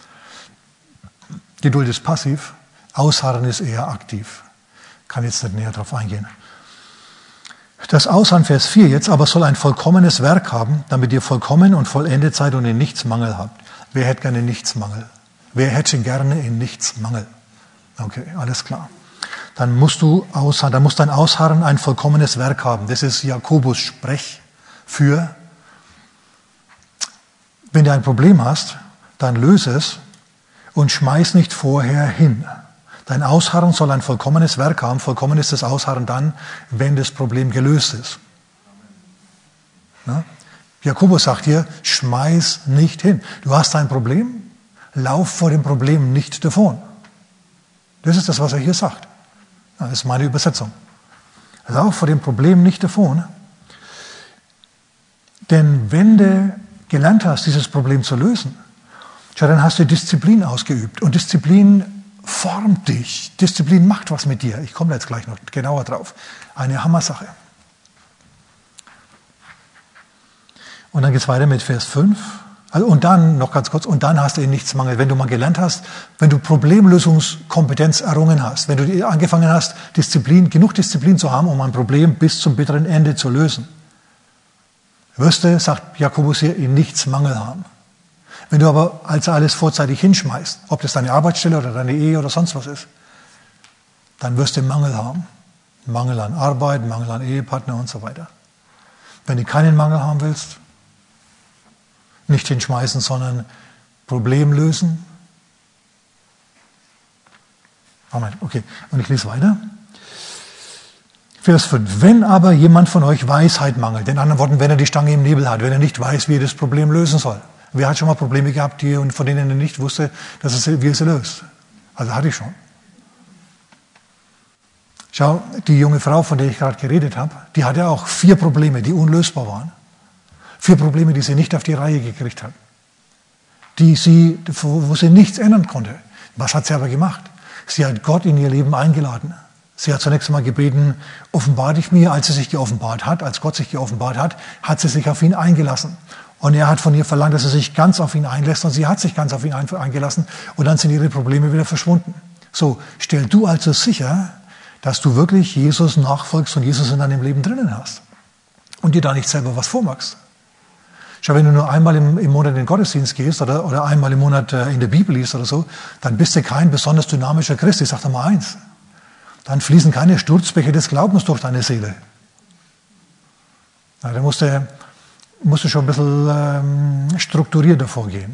Geduld ist passiv, Ausharren ist eher aktiv. Kann jetzt nicht näher darauf eingehen. Das Ausharren, Vers 4 jetzt, aber soll ein vollkommenes Werk haben, damit ihr vollkommen und vollendet seid und in nichts Mangel habt. Wer hätte gerne nichts Mangel? Wer hätte gerne in nichts Mangel? Okay, alles klar. Dann musst dein Ausharren ein vollkommenes Werk haben. Das ist Jakobus Sprech für, wenn du ein Problem hast, dann löse es und schmeiß nicht vorher hin. Dein Ausharren soll ein vollkommenes Werk haben. Vollkommen ist das Ausharren dann, wenn das Problem gelöst ist. Ja? Jakobus sagt hier, schmeiß nicht hin. Du hast ein Problem, lauf vor dem Problem nicht davon. Das ist das, was er hier sagt. Das ist meine Übersetzung. Lauf vor dem Problem nicht davon. Denn wenn du gelernt hast, dieses Problem zu lösen, dann hast du Disziplin ausgeübt. Und Disziplin formt dich. Disziplin macht was mit dir. Ich komme da jetzt gleich noch genauer drauf. Eine Hammersache. Und dann geht es weiter mit Vers 5. Also, und dann, noch ganz kurz, und dann hast du in nichts Mangel. Wenn du mal gelernt hast, wenn du Problemlösungskompetenz errungen hast, wenn du angefangen hast, genug Disziplin zu haben, um ein Problem bis zum bitteren Ende zu lösen, wirst du, sagt Jakobus hier, in nichts Mangel haben. Wenn du aber also alles vorzeitig hinschmeißt, ob das deine Arbeitsstelle oder deine Ehe oder sonst was ist, dann wirst du Mangel haben. Mangel an Arbeit, Mangel an Ehepartner und so weiter. Wenn du keinen Mangel haben willst, nicht hinschmeißen, sondern Problem lösen. Amen. Okay, und ich lese weiter. Vers 5. Wenn aber jemand von euch Weisheit mangelt, in anderen Worten, wenn er die Stange im Nebel hat, wenn er nicht weiß, wie er das Problem lösen soll. Wer hat schon mal Probleme gehabt, von denen er nicht wusste, wie er sie löst? Also hatte ich schon. Schau, die junge Frau, von der ich gerade geredet habe, die hatte auch 4 Probleme, die unlösbar waren. 4 Probleme, die sie nicht auf die Reihe gekriegt hat. Wo sie nichts ändern konnte. Was hat sie aber gemacht? Sie hat Gott in ihr Leben eingeladen. Sie hat zunächst einmal gebeten, offenbar dich mir. Als sie sich geoffenbart hat, als Gott sich geoffenbart hat, hat sie sich auf ihn eingelassen. Und er hat von ihr verlangt, dass sie sich ganz auf ihn einlässt. Und sie hat sich ganz auf ihn eingelassen. Und dann sind ihre Probleme wieder verschwunden. So, stell du also sicher, dass du wirklich Jesus nachfolgst und Jesus in deinem Leben drinnen hast. Und dir da nicht selber was vormachst. Schau, wenn du nur einmal im Monat in den Gottesdienst gehst oder einmal im Monat in der Bibel liest oder so, dann bist du kein besonders dynamischer Christ. Ich sage dir mal eins. Dann fließen keine Sturzbäche des Glaubens durch deine Seele. Da musst du schon ein bisschen strukturierter vorgehen.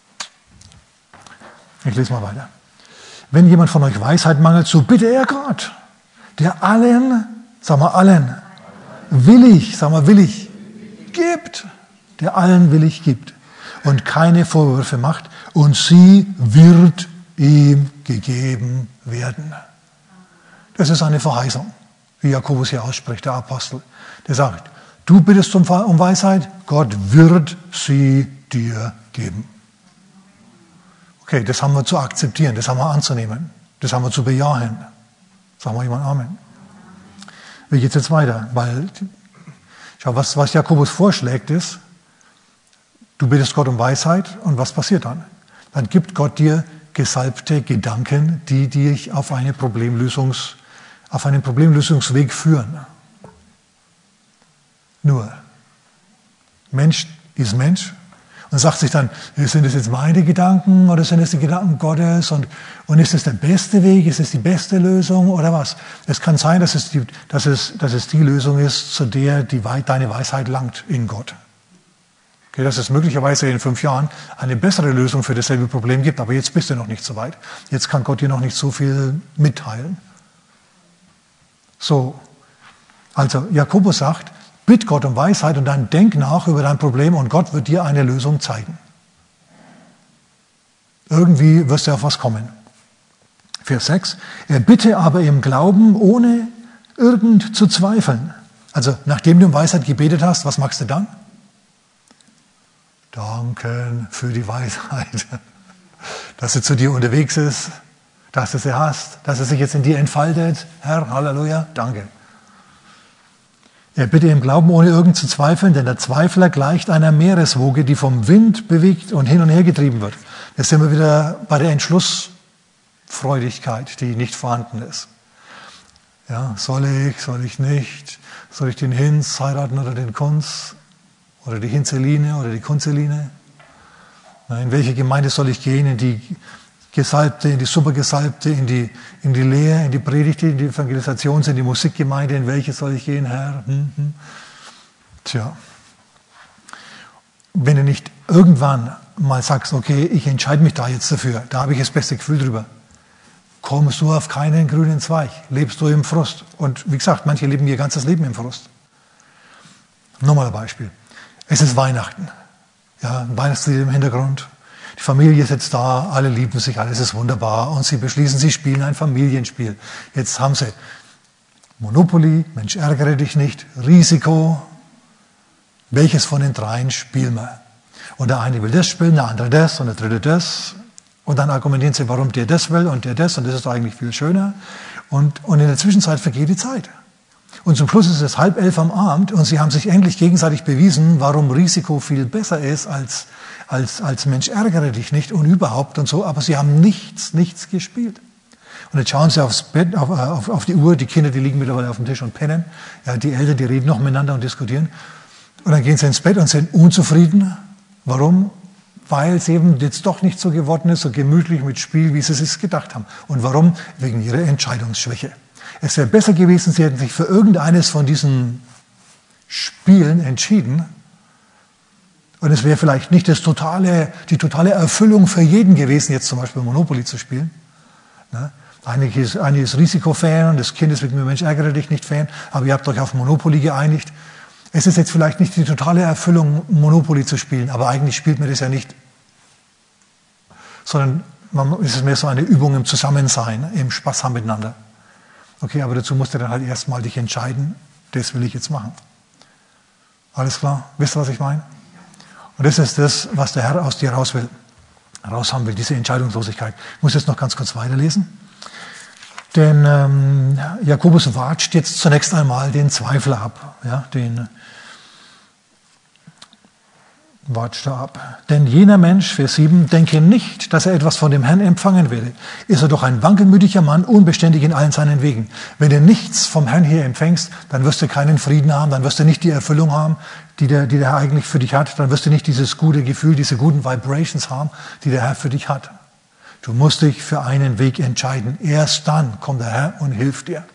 Ich lese mal weiter. Wenn jemand von euch Weisheit mangelt, so bitte er Gott, der allen, sag mal allen, willig gibt. Der allen willig gibt und keine Vorwürfe macht, und sie wird ihm gegeben werden. Das ist eine Verheißung, wie Jakobus hier ausspricht, der Apostel. Der sagt, du bittest um Weisheit, Gott wird sie dir geben. Okay, das haben wir zu akzeptieren, das haben wir anzunehmen, das haben wir zu bejahen. Sagen wir jemand Amen. Wie geht es jetzt weiter? Weil, schau, was Jakobus vorschlägt ist, du bittest Gott um Weisheit und was passiert dann? Dann gibt Gott dir gesalbte Gedanken, die dich auf einen Problemlösungsweg führen. Nur, Mensch ist Mensch und sagt sich dann, sind das jetzt meine Gedanken oder sind das die Gedanken Gottes und ist das der beste Weg, ist das die beste Lösung oder was? Es kann sein, dass es die Lösung ist, zu der deine Weisheit langt in Gott. Okay, dass es möglicherweise in 5 Jahren eine bessere Lösung für dasselbe Problem gibt, aber jetzt bist du noch nicht so weit. Jetzt kann Gott dir noch nicht so viel mitteilen. So, also Jakobus sagt, bitt Gott um Weisheit und dann denk nach über dein Problem und Gott wird dir eine Lösung zeigen. Irgendwie wirst du auf was kommen. Vers 6, er bitte aber im Glauben, ohne irgend zu zweifeln. Also nachdem du um Weisheit gebetet hast, was machst du dann? danken für die Weisheit, dass sie zu dir unterwegs ist, dass du sie hast, dass sie sich jetzt in dir entfaltet. Herr, Halleluja, danke. Ja, bitte im Glauben, ohne irgend zu zweifeln, denn der Zweifler gleicht einer Meereswoge, die vom Wind bewegt und hin und her getrieben wird. Jetzt sind wir wieder bei der Entschlussfreudigkeit, die nicht vorhanden ist. Ja, soll ich nicht? Soll ich den Hinz heiraten oder den Kunz? Oder die Hinzeline oder die Kunzeline? In welche Gemeinde soll ich gehen? In die Gesalbte, in die Supergesalbte, in die Lehre, in die Predigt, in die Evangelisation, in die Musikgemeinde? In welche soll ich gehen, Herr? Tja. Wenn du nicht irgendwann mal sagst, okay, ich entscheide mich da jetzt dafür, da habe ich das beste Gefühl drüber, kommst du auf keinen grünen Zweig, lebst du im Frust. Und wie gesagt, manche leben ihr ganzes Leben im Frust. Nochmal ein Beispiel. Es ist Weihnachten. Ja, ein Weihnachtslied im Hintergrund. Die Familie sitzt da, alle lieben sich, alles ist wunderbar. Und sie beschließen, sie spielen ein Familienspiel. Jetzt haben sie Monopoly, Mensch, ärgere dich nicht, Risiko. Welches von den dreien spielen wir? Und der eine will das spielen, der andere das und der dritte das. Und dann argumentieren sie, warum der das will und der das. Und das ist doch eigentlich viel schöner. Und in der Zwischenzeit vergeht die Zeit. Und zum Schluss ist es 10:30 am Abend und sie haben sich endlich gegenseitig bewiesen, warum Risiko viel besser ist als Mensch, ärgere dich nicht und überhaupt und so. Aber sie haben nichts gespielt. Und jetzt schauen sie aufs Bett, auf die Uhr. Die Kinder, die liegen mittlerweile auf dem Tisch und pennen. Ja, die Eltern, die reden noch miteinander und diskutieren. Und dann gehen sie ins Bett und sind unzufrieden. Warum? Weil es eben jetzt doch nicht so geworden ist, so gemütlich mit Spiel, wie sie es sich gedacht haben. Und warum? Wegen ihrer Entscheidungsschwäche. Es wäre besser gewesen, sie hätten sich für irgendeines von diesen Spielen entschieden. Und es wäre vielleicht nicht die totale Erfüllung für jeden gewesen, jetzt zum Beispiel Monopoly zu spielen. Ne? Einige ist Risikofan und das Kind ist mit mir, Mensch, ärgere dich nicht Fan, aber ihr habt euch auf Monopoly geeinigt. Es ist jetzt vielleicht nicht die totale Erfüllung, Monopoly zu spielen, aber eigentlich spielt man das ja nicht. Sondern es ist mehr so eine Übung im Zusammensein, im Spaß haben miteinander. Okay, aber dazu musst du dann halt erstmal dich entscheiden, das will ich jetzt machen. Alles klar? Wisst ihr, was ich meine? Und das ist das, was der Herr aus dir raus haben will, diese Entscheidungslosigkeit. Ich muss jetzt noch ganz kurz weiterlesen. Denn Jakobus watscht jetzt zunächst einmal den Zweifler ab. Ja, den watscht er ab. Denn jener Mensch, Vers 7, denke nicht, dass er etwas von dem Herrn empfangen werde. Ist er doch ein wankelmütiger Mann, unbeständig in allen seinen Wegen. Wenn du nichts vom Herrn hier empfängst, dann wirst du keinen Frieden haben, dann wirst du nicht die Erfüllung haben, die der Herr eigentlich für dich hat. Dann wirst du nicht dieses gute Gefühl, diese guten Vibrations haben, die der Herr für dich hat. Du musst dich für einen Weg entscheiden. Erst dann kommt der Herr und hilft dir.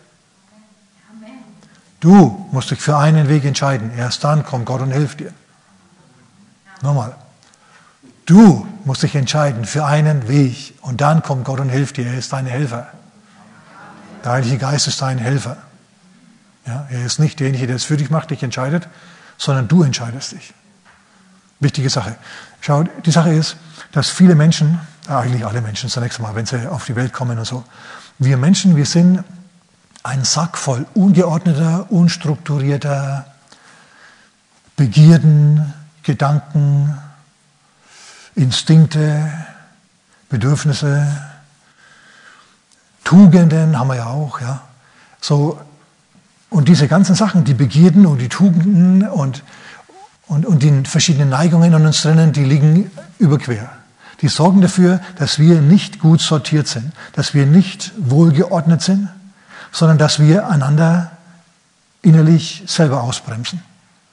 Du musst dich für einen Weg entscheiden. Erst dann kommt Gott und hilft dir. Nochmal. Du musst dich entscheiden für einen Weg und dann kommt Gott und hilft dir. Er ist dein Helfer. Der Heilige Geist ist dein Helfer. Ja, er ist nicht derjenige, der es für dich macht, dich entscheidet, sondern du entscheidest dich. Wichtige Sache. Schau, die Sache ist, dass viele Menschen, eigentlich alle Menschen zunächst mal, wenn sie auf die Welt kommen und so, wir Menschen, wir sind ein Sack voll ungeordneter, unstrukturierter Begierden, Gedanken, Instinkte, Bedürfnisse, Tugenden haben wir ja auch, ja. So, und diese ganzen Sachen, die Begierden und die Tugenden und die verschiedenen Neigungen in uns drinnen, die liegen überquer. Die sorgen dafür, dass wir nicht gut sortiert sind, dass wir nicht wohlgeordnet sind, sondern dass wir einander innerlich selber ausbremsen.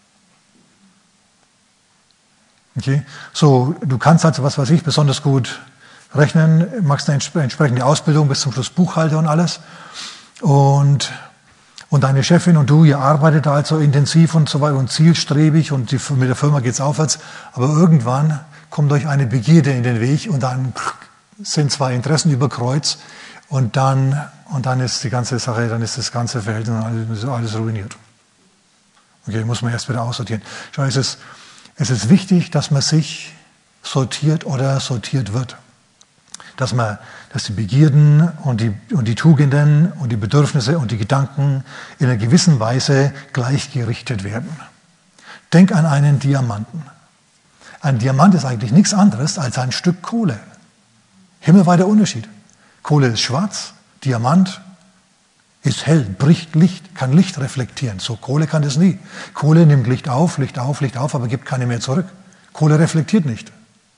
Okay? So, du kannst also, was weiß ich, besonders gut rechnen, machst eine entsprechende Ausbildung, bis zum Schluss Buchhalter und alles. Und deine Chefin und du, ihr arbeitet da halt so intensiv und so weiter und zielstrebig und mit der Firma geht's aufwärts. Aber irgendwann kommt euch eine Begierde in den Weg und dann sind zwei Interessen über Kreuz und dann ist die ganze Sache, dann ist das ganze Verhältnis alles ruiniert. Okay, muss man erst wieder aussortieren. Schau, es ist wichtig, dass man sich sortiert oder sortiert wird. Dass die Begierden und die Tugenden und die Bedürfnisse und die Gedanken in einer gewissen Weise gleichgerichtet werden. Denk an einen Diamanten. Ein Diamant ist eigentlich nichts anderes als ein Stück Kohle. Himmelweiter Unterschied. Kohle ist schwarz, Diamant ist hell, bricht Licht, kann Licht reflektieren. So Kohle kann das nie. Kohle nimmt Licht auf, aber gibt keine mehr zurück. Kohle reflektiert nicht.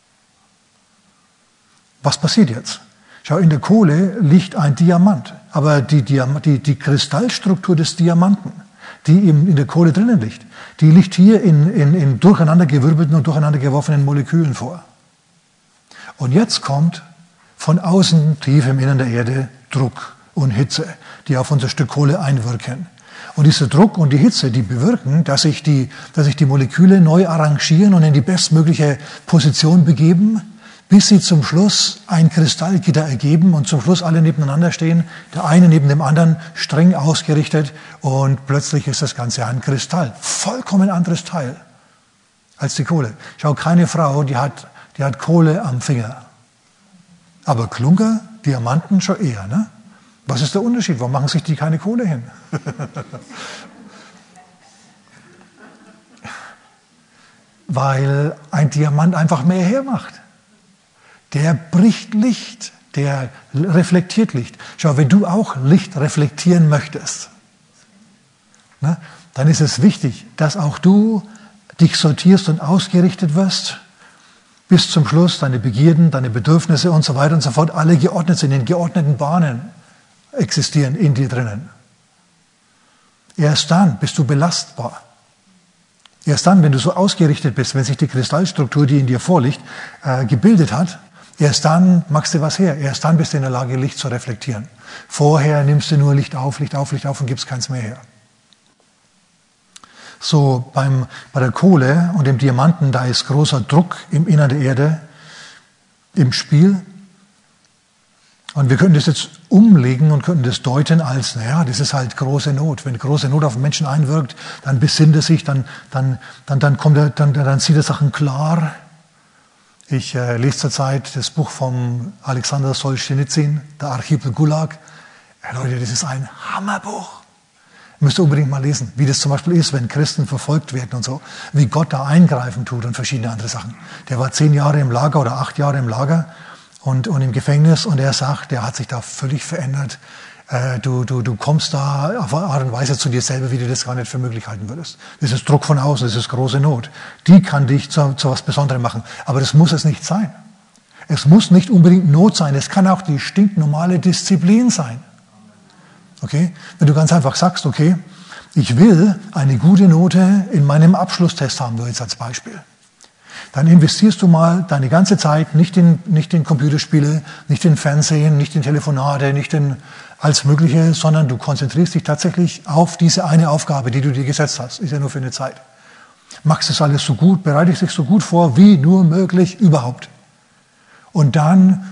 Was passiert jetzt? Schau, in der Kohle liegt ein Diamant, aber die Kristallstruktur des Diamanten, die eben in der Kohle drinnen liegt, die liegt hier in durcheinandergewirbelten und durcheinandergeworfenen Molekülen vor. Und jetzt kommt von außen, tief im Innern der Erde, Druck und Hitze, die auf unser Stück Kohle einwirken. Und dieser Druck und die Hitze, die bewirken, dass sich die Moleküle neu arrangieren und in die bestmögliche Position begeben, bis sie zum Schluss ein Kristallgitter ergeben und zum Schluss alle nebeneinander stehen, der eine neben dem anderen, streng ausgerichtet, und plötzlich ist das Ganze ein Kristall. Vollkommen anderes Teil als die Kohle. Schau, keine Frau, die hat Kohle am Finger. Aber Klunker, Diamanten schon eher, ne? Was ist der Unterschied? Warum machen sich die keine Kohle hin? Weil ein Diamant einfach mehr hermacht. Der bricht Licht, der reflektiert Licht. Schau, wenn du auch Licht reflektieren möchtest, ne, dann ist es wichtig, dass auch du dich sortierst und ausgerichtet wirst, bis zum Schluss deine Begierden, deine Bedürfnisse und so weiter und so fort alle geordnet sind, in geordneten Bahnen existieren in dir drinnen. Erst dann bist du belastbar. Erst dann, wenn du so ausgerichtet bist, wenn sich die Kristallstruktur, die in dir vorliegt, gebildet hat, erst dann machst du was her. Erst dann bist du in der Lage, Licht zu reflektieren. Vorher nimmst du nur Licht auf und gibst keins mehr her. So, bei der Kohle und dem Diamanten, da ist großer Druck im Innern der Erde im Spiel. Und wir könnten das jetzt umlegen und könnten das deuten als, naja, das ist halt große Not. Wenn große Not auf den Menschen einwirkt, dann besinnt er sich, dann sieht er Sachen klar. Ich lese zurzeit das Buch von Alexander Solzhenitsyn, der Archipel Gulag. Leute, das ist ein Hammerbuch. Müsst ihr unbedingt mal lesen, wie das zum Beispiel ist, wenn Christen verfolgt werden und so, wie Gott da eingreifen tut und verschiedene andere Sachen. Der war 10 Jahre im Lager oder 8 Jahre im Lager und im Gefängnis, und er sagt, der hat sich da völlig verändert. Du kommst da auf eine Art und Weise zu dir selber, wie du das gar nicht für möglich halten würdest. Das ist Druck von außen, das ist große Not. Die kann dich zu was Besonderem machen. Aber das muss es nicht sein. Es muss nicht unbedingt Not sein. Es kann auch die stinknormale Disziplin sein. Okay? Wenn du ganz einfach sagst, okay, ich will eine gute Note in meinem Abschlusstest haben, nur jetzt als Beispiel. Dann investierst du mal deine ganze Zeit nicht in Computerspiele, nicht in Fernsehen, nicht in Telefonate, nicht in alles Mögliche, sondern du konzentrierst dich tatsächlich auf diese eine Aufgabe, die du dir gesetzt hast. Ist ja nur für eine Zeit. Machst das alles so gut, bereitest dich so gut vor, wie nur möglich überhaupt. Und dann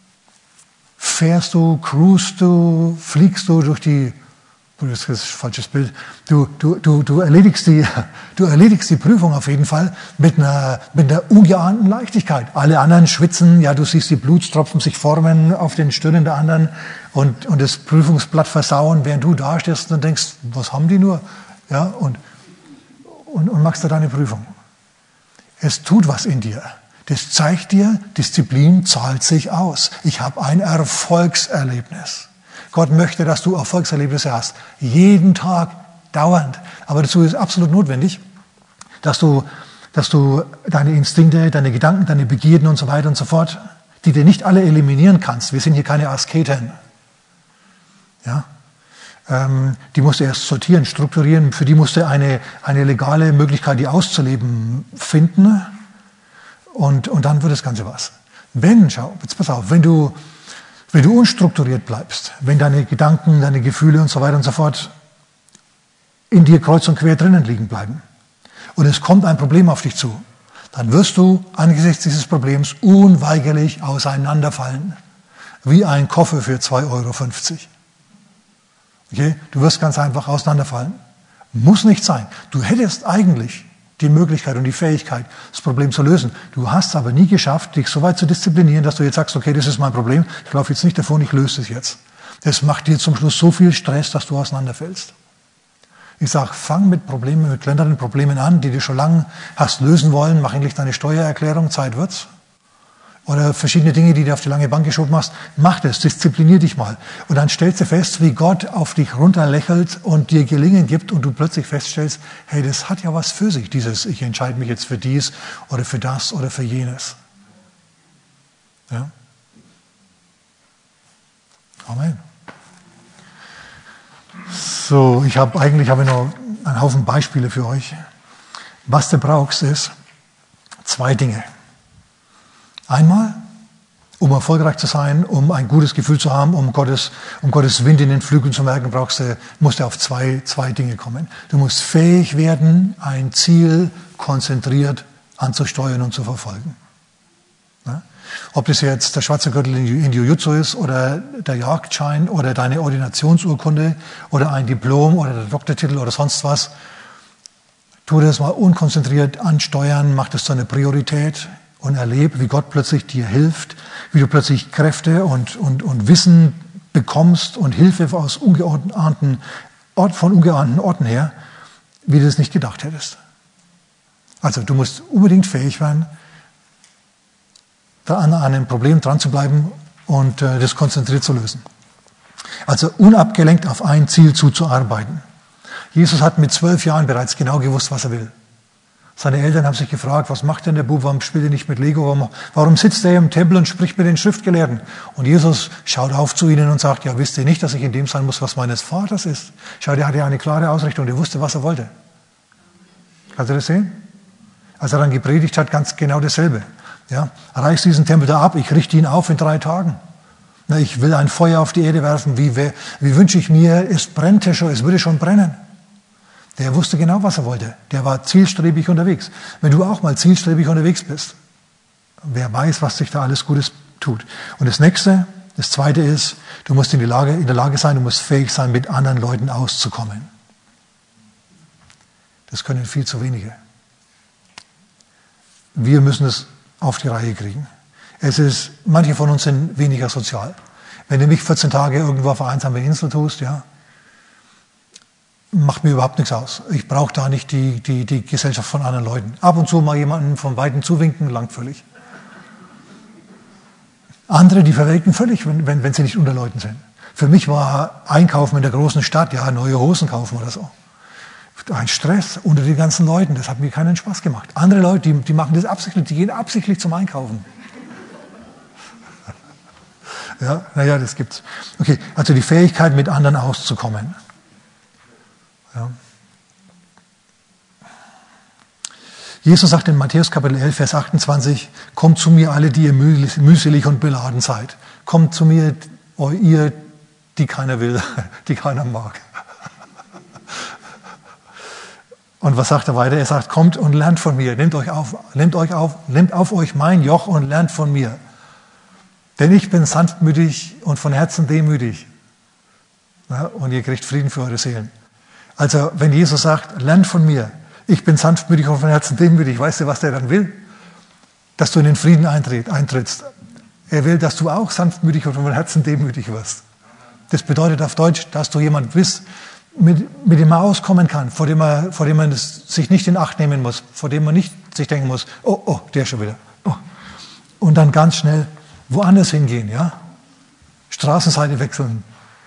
fährst du, cruist du, fliegst du durch die, das ist ein falsches Bild, du erledigst die Prüfung auf jeden Fall mit einer ungeahnten Leichtigkeit. Alle anderen schwitzen, ja, du siehst die Blutstropfen sich formen auf den Stirnen der anderen und das Prüfungsblatt versauen, während du da stehst und denkst, was haben die nur? Ja, und machst da deine Prüfung. Es tut was in dir. Das zeigt dir, Disziplin zahlt sich aus. Ich habe ein Erfolgserlebnis. Gott möchte, dass du Erfolgserlebnisse hast. Jeden Tag, dauernd. Aber dazu ist absolut notwendig, dass du deine Instinkte, deine Gedanken, deine Begierden und so weiter und so fort, die du nicht alle eliminieren kannst. Wir sind hier keine Asketen. Ja? Die musst du erst sortieren, strukturieren. Für die musst du eine legale Möglichkeit, die auszuleben, finden. Und dann wird das Ganze was. Jetzt pass auf, wenn du unstrukturiert bleibst, wenn deine Gedanken, deine Gefühle und so weiter und so fort in dir kreuz und quer drinnen liegen bleiben und es kommt ein Problem auf dich zu, dann wirst du angesichts dieses Problems unweigerlich auseinanderfallen, wie ein Koffer für 2,50 €. Okay? Du wirst ganz einfach auseinanderfallen. Muss nicht sein. Du hättest eigentlich die Möglichkeit und die Fähigkeit, das Problem zu lösen. Du hast es aber nie geschafft, dich so weit zu disziplinieren, dass du jetzt sagst, okay, das ist mein Problem, ich laufe jetzt nicht davon, ich löse es jetzt. Das macht dir zum Schluss so viel Stress, dass du auseinanderfällst. Ich sage, fang mit Problemen, mit kleineren Problemen an, die du schon lange hast lösen wollen. Mach endlich deine Steuererklärung, Zeit wird's. Oder verschiedene Dinge, die du auf die lange Bank geschoben hast. Mach das, disziplinier dich mal. Und dann stellst du fest, wie Gott auf dich runterlächelt und dir Gelingen gibt und du plötzlich feststellst, hey, das hat ja was für sich, dieses, ich entscheide mich jetzt für dies oder für das oder für jenes. Ja? Amen. So, ich habe noch einen Haufen Beispiele für euch. Was du brauchst, ist 2 Dinge. Einmal, um erfolgreich zu sein, um ein gutes Gefühl zu haben, um Gottes Wind in den Flügeln zu merken, musst du auf zwei Dinge kommen. Du musst fähig werden, ein Ziel konzentriert anzusteuern und zu verfolgen. Ja? Ob das jetzt der schwarze Gürtel in Jiu-Jitsu ist oder der Jagdschein oder deine Ordinationsurkunde oder ein Diplom oder der Doktortitel oder sonst was. Tu das mal unkonzentriert ansteuern, mach das zu einer Priorität und erlebe, wie Gott plötzlich dir hilft, wie du plötzlich Kräfte und Wissen bekommst und Hilfe von ungeahnten Orten her, wie du es nicht gedacht hättest. Also du musst unbedingt fähig werden, da an einem Problem dran zu bleiben und das konzentriert zu lösen. Also unabgelenkt auf ein Ziel zuzuarbeiten. Jesus hat mit 12 Jahren bereits genau gewusst, was er will. Seine Eltern haben sich gefragt, was macht denn der Bub, warum spielt er nicht mit Lego, warum sitzt er im Tempel und spricht mit den Schriftgelehrten? Und Jesus schaut auf zu ihnen und sagt, ja, wisst ihr nicht, dass ich in dem sein muss, was meines Vaters ist? Schau, der hatte ja eine klare Ausrichtung, der wusste, was er wollte. Kannst du das sehen? Als er dann gepredigt hat, ganz genau dasselbe. Ja, reiß diesen Tempel da ab, ich richte ihn auf in 3 Tagen. Na, ich will ein Feuer auf die Erde werfen, wie wünsche ich mir, es brennte schon, es würde schon brennen. Der wusste genau, was er wollte. Der war zielstrebig unterwegs. Wenn du auch mal zielstrebig unterwegs bist, wer weiß, was sich da alles Gutes tut. Und das Zweite ist, du musst in der Lage sein, du musst fähig sein, mit anderen Leuten auszukommen. Das können viel zu wenige. Wir müssen es auf die Reihe kriegen. Manche von uns sind weniger sozial. Wenn du mich 14 Tage irgendwo auf einer einsamen Insel tust, ja, macht mir überhaupt nichts aus. Ich brauche da nicht die Gesellschaft von anderen Leuten. Ab und zu mal jemanden von Weitem zuwinken, langt völlig. Andere, die verwelken völlig, wenn sie nicht unter Leuten sind. Für mich war Einkaufen in der großen Stadt, ja, neue Hosen kaufen oder so. Ein Stress unter den ganzen Leuten, das hat mir keinen Spaß gemacht. Andere Leute, die machen das absichtlich, die gehen absichtlich zum Einkaufen. Ja, naja, das gibt's. Okay, also die Fähigkeit, mit anderen auszukommen. Ja. Jesus sagt in Matthäus Kapitel 11, Vers 28, kommt zu mir alle, die ihr mühselig und beladen seid. Kommt zu mir, ihr, die keiner will, die keiner mag. Und was sagt er weiter? Er sagt, kommt und lernt von mir. Nehmt auf euch mein Joch und lernt von mir. Denn ich bin sanftmütig und von Herzen demütig. Ja, und ihr kriegt Frieden für eure Seelen. Also, wenn Jesus sagt, lernt von mir, ich bin sanftmütig und von Herzen demütig, weißt du, was der dann will? Dass du in den Frieden eintrittst. Er will, dass du auch sanftmütig und von Herzen demütig wirst. Das bedeutet auf Deutsch, dass du jemand bist, mit dem man auskommen kann, vor dem man sich nicht in Acht nehmen muss, vor dem man nicht sich denken muss, oh, der schon wieder. Oh. Und dann ganz schnell woanders hingehen, ja? Straßenseite wechseln.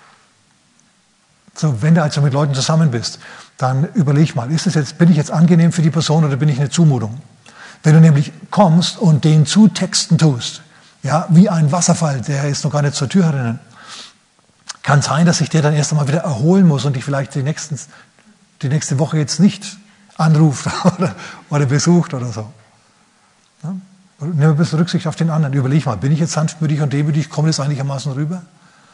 So, wenn du also mit Leuten zusammen bist, dann überleg mal, bin ich jetzt angenehm für die Person oder bin ich eine Zumutung? Wenn du nämlich kommst und den zutexten tust, ja, wie ein Wasserfall, der ist noch gar nicht zur Tür herinnen, kann sein, dass sich der dann erst einmal wieder erholen muss und dich vielleicht die nächste Woche jetzt nicht anruft oder besucht oder so. Ja? Nimm ein bisschen Rücksicht auf den anderen. Überleg mal, bin ich jetzt sanftmütig und demütig, kommt das einigermaßen rüber?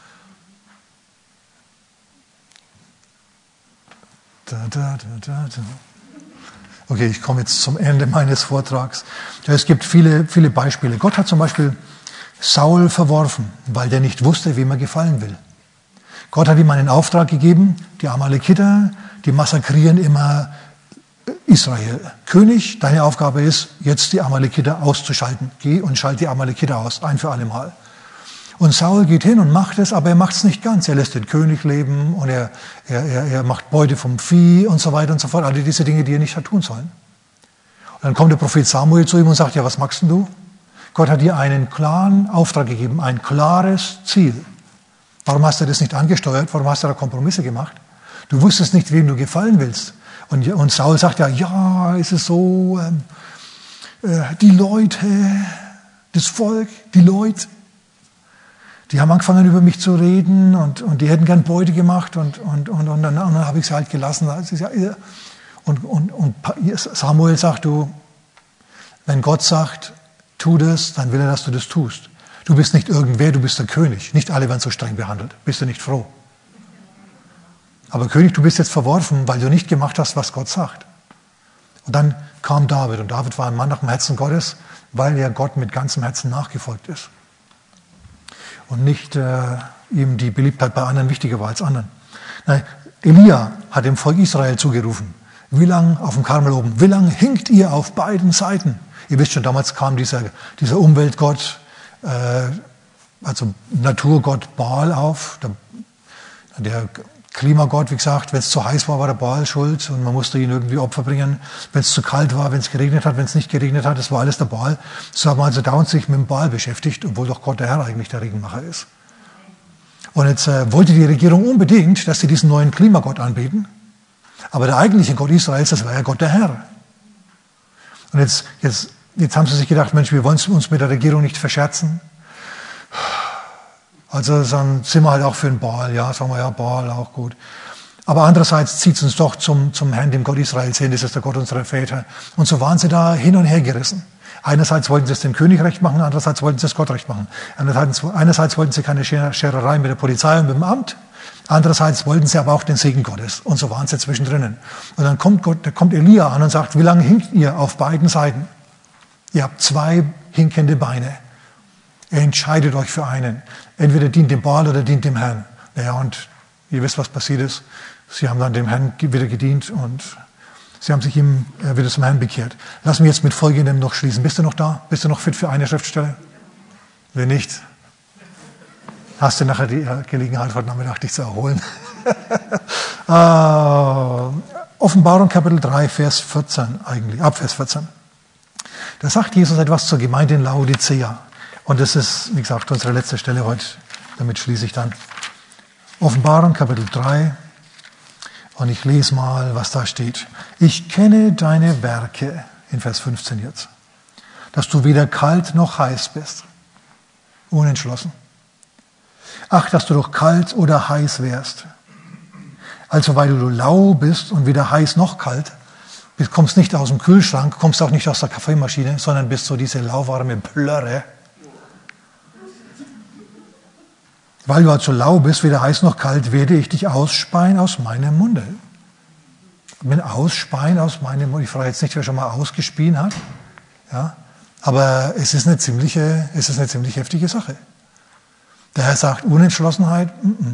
Okay, ich komme jetzt zum Ende meines Vortrags. Es gibt viele, viele Beispiele. Gott hat zum Beispiel Saul verworfen, weil der nicht wusste, wem er gefallen will. Gott hat ihm einen Auftrag gegeben, die Amalekiter, die massakrieren immer Israel. König, deine Aufgabe ist, jetzt die Amalekiter auszuschalten. Geh und schalte die Amalekiter aus, ein für alle Mal. Und Saul geht hin und macht es, aber er macht es nicht ganz. Er lässt den König leben und er macht Beute vom Vieh und so weiter und so fort. Alle diese Dinge, die er nicht hat tun sollen. Und dann kommt der Prophet Samuel zu ihm und sagt, ja, was machst denn du? Gott hat dir einen klaren Auftrag gegeben, ein klares Ziel. Warum hast du das nicht angesteuert? Warum hast du da Kompromisse gemacht? Du wusstest nicht, wem du gefallen willst. Und Saul sagt ja, ist es so, die Leute, das Volk, die Leute, die haben angefangen über mich zu reden und die hätten gern Beute gemacht und dann habe ich sie halt gelassen. Und Samuel sagt, wenn Gott sagt, tu das, dann will er, dass du das tust. Du bist nicht irgendwer, du bist der König. Nicht alle werden so streng behandelt. Bist du nicht froh? Aber König, du bist jetzt verworfen, weil du nicht gemacht hast, was Gott sagt. Und dann kam David. Und David war ein Mann nach dem Herzen Gottes, weil er Gott mit ganzem Herzen nachgefolgt ist. Und nicht ihm die Beliebtheit bei anderen wichtiger war als anderen. Nein, Elia hat dem Volk Israel zugerufen. Wie lang auf dem Karmel oben? Wie lang hinkt ihr auf beiden Seiten? Ihr wisst schon, damals kam dieser Umweltgott, also Naturgott Baal auf. Der Klimagott, wie gesagt, wenn es zu heiß war, war der Baal schuld und man musste ihn irgendwie Opfer bringen. Wenn es zu kalt war, wenn es geregnet hat, wenn es nicht geregnet hat, das war alles der Baal. So haben wir also dauernd sich mit dem Baal beschäftigt, obwohl doch Gott der Herr eigentlich der Regenmacher ist. Und jetzt wollte die Regierung unbedingt, dass sie diesen neuen Klimagott anbeten. Aber der eigentliche Gott Israels, das war ja Gott der Herr. Und jetzt haben sie sich gedacht, Mensch, wir wollen uns mit der Regierung nicht verscherzen. Also dann sind wir halt auch für den Baal, ja, sagen wir ja, Baal auch gut. Aber andererseits zieht es uns doch zum Herrn, dem Gott Israels hin, das ist der Gott unserer Väter. Und so waren sie da hin und her gerissen. Einerseits wollten sie es dem König recht machen, andererseits wollten sie es Gott recht machen. Einerseits wollten sie keine Schererei mit der Polizei und mit dem Amt, andererseits wollten sie aber auch den Segen Gottes. Und so waren sie zwischendrin. Und dann kommt Elia an und sagt, wie lange hinkt ihr auf beiden Seiten? Ihr habt 2 hinkende Beine. Entscheidet euch für einen. Entweder dient dem Baal oder dient dem Herrn. Naja, und ihr wisst, was passiert ist. Sie haben dann dem Herrn wieder gedient und sie haben sich ihm wieder zum Herrn bekehrt. Lass mich jetzt mit Folgendem noch schließen. Bist du noch da? Bist du noch fit für eine Schriftstelle? Wenn nicht, hast du nachher die Gelegenheit, heute Nachmittag dich zu erholen. Offenbarung Kapitel 3, Vers 14 eigentlich, ab Vers 14. Da sagt Jesus etwas zur Gemeinde in Laodicea. Und das ist, wie gesagt, unsere letzte Stelle heute. Damit schließe ich dann. Offenbarung Kapitel 3. Und ich lese mal, was da steht. Ich kenne deine Werke, in Vers 15 jetzt, dass du weder kalt noch heiß bist. Unentschlossen. Ach, dass du doch kalt oder heiß wärst. Also weil du lau bist und weder heiß noch kalt, kommst nicht aus dem Kühlschrank, kommst auch nicht aus der Kaffeemaschine, sondern bist so diese lauwarme Plörre. Weil du also lau bist, weder heiß noch kalt, werde ich dich ausspeien aus meinem Munde. Wenn ausspeien aus meinem Munde, ich frage jetzt nicht, wer schon mal ausgespien hat, ja, aber es ist eine ziemlich heftige Sache. Der Herr sagt, Unentschlossenheit,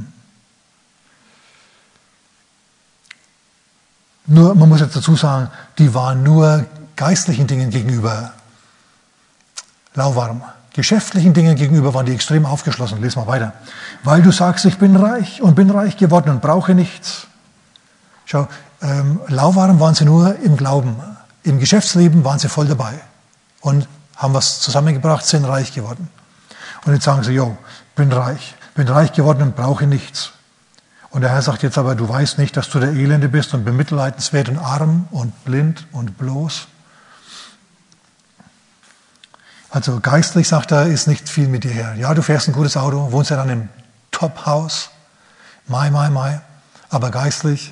Nur, man muss jetzt dazu sagen, die waren nur geistlichen Dingen gegenüber lauwarm. Geschäftlichen Dingen gegenüber waren die extrem aufgeschlossen. Lesen wir weiter. Weil du sagst, ich bin reich und bin reich geworden und brauche nichts. Schau, lauwarm waren sie nur im Glauben. Im Geschäftsleben waren sie voll dabei und haben was zusammengebracht, sind reich geworden. Und jetzt sagen sie, bin reich geworden und brauche nichts. Und der Herr sagt jetzt aber, du weißt nicht, dass du der Elende bist und bemitleidenswert und arm und blind und bloß. Also geistlich, sagt er, ist nicht viel mit dir her. Ja, du fährst ein gutes Auto, wohnst ja dann im Top-Haus. Mai. Aber geistlich,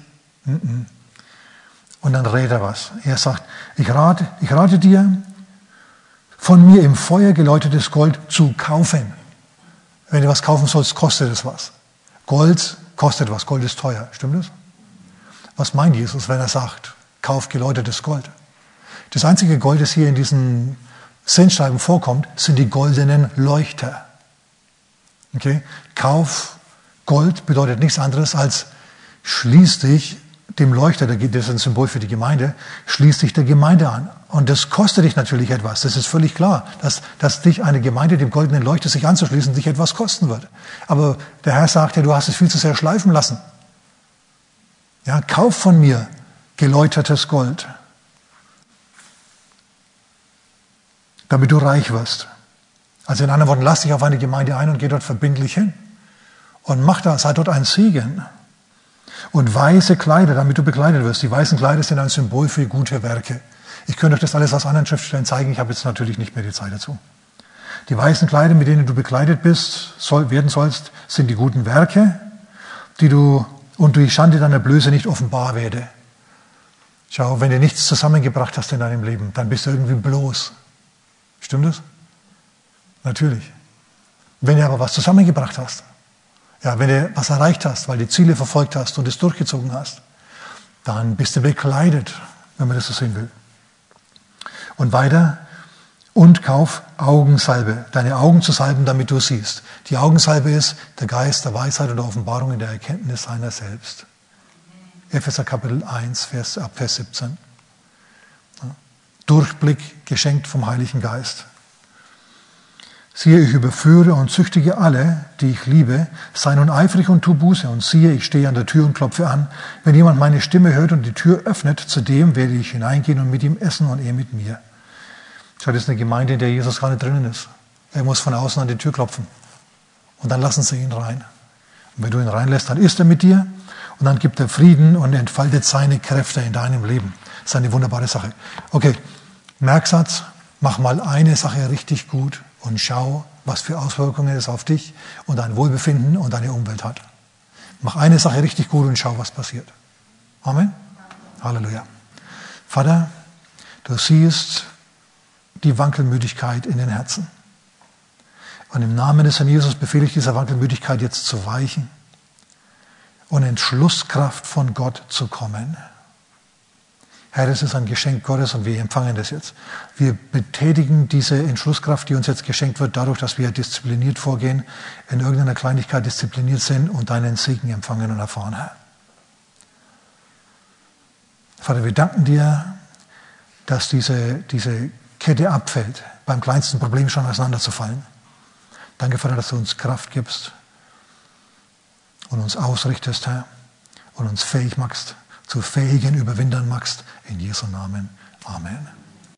Und dann redet er was. Er sagt, ich rate dir, von mir im Feuer geläutetes Gold zu kaufen. Wenn du was kaufen sollst, kostet es was. Gold kostet was, Gold ist teuer. Stimmt das? Was meint Jesus, wenn er sagt, kauf geläutetes Gold? Das einzige Gold, das hier in diesen Sendschreiben vorkommt, sind die goldenen Leuchter. Okay? Kauf Gold bedeutet nichts anderes als schließ dich dem Leuchter, das ist ein Symbol für die Gemeinde, schließt dich der Gemeinde an. Und das kostet dich natürlich etwas. Das ist völlig klar, dass dich eine Gemeinde, dem goldenen Leuchter, sich anzuschließen, dich etwas kosten wird. Aber der Herr sagt ja, du hast es viel zu sehr schleifen lassen. Ja, kauf von mir geläutertes Gold, damit du reich wirst. Also in anderen Worten, lass dich auf eine Gemeinde ein und geh dort verbindlich hin. Und sei dort ein Segen. Und weiße Kleider, damit du bekleidet wirst. Die weißen Kleider sind ein Symbol für gute Werke. Ich könnte euch das alles aus anderen Schriftstellen zeigen, ich habe jetzt natürlich nicht mehr die Zeit dazu. Die weißen Kleider, mit denen du bekleidet werden sollst, sind die guten Werke, und die Schande deiner Blöße nicht offenbar werde. Schau, wenn du nichts zusammengebracht hast in deinem Leben, dann bist du irgendwie bloß. Stimmt das? Natürlich. Wenn du aber was zusammengebracht hast, ja, wenn du was erreicht hast, weil du Ziele verfolgt hast und es durchgezogen hast, dann bist du bekleidet, wenn man das so sehen will. Und weiter, und kauf Augensalbe, deine Augen zu salben, damit du siehst. Die Augensalbe ist der Geist der Weisheit und der Offenbarung in der Erkenntnis seiner selbst. Epheser Kapitel 1, ab Vers 17. Ja. Durchblick geschenkt vom Heiligen Geist. Siehe, ich überführe und züchtige alle, die ich liebe, sei nun eifrig und tu Buße. Und siehe, ich stehe an der Tür und klopfe an. Wenn jemand meine Stimme hört und die Tür öffnet, zu dem werde ich hineingehen und mit ihm essen und er mit mir. Schau, das ist eine Gemeinde, in der Jesus gar nicht drinnen ist. Er muss von außen an die Tür klopfen. Und dann lassen sie ihn rein. Und wenn du ihn reinlässt, dann ist er mit dir. Und dann gibt er Frieden und entfaltet seine Kräfte in deinem Leben. Das ist eine wunderbare Sache. Okay, Merksatz, mach mal eine Sache richtig gut. Und schau, was für Auswirkungen es auf dich und dein Wohlbefinden und deine Umwelt hat. Mach eine Sache richtig gut und schau, was passiert. Amen? Halleluja. Vater, du siehst die Wankelmütigkeit in den Herzen. Und im Namen des Herrn Jesus befehle ich dieser Wankelmütigkeit jetzt zu weichen und Entschlusskraft von Gott zu kommen. Herr, das ist ein Geschenk Gottes und wir empfangen das jetzt. Wir betätigen diese Entschlusskraft, die uns jetzt geschenkt wird, dadurch, dass wir diszipliniert vorgehen, in irgendeiner Kleinigkeit diszipliniert sind und deinen Segen empfangen und erfahren, Herr. Vater, wir danken dir, dass diese Kette abfällt, beim kleinsten Problem schon auseinanderzufallen. Danke, Vater, dass du uns Kraft gibst und uns ausrichtest, Herr, und uns fähig machst, zu fähigen Überwindern machst. In Jesu Namen. Amen.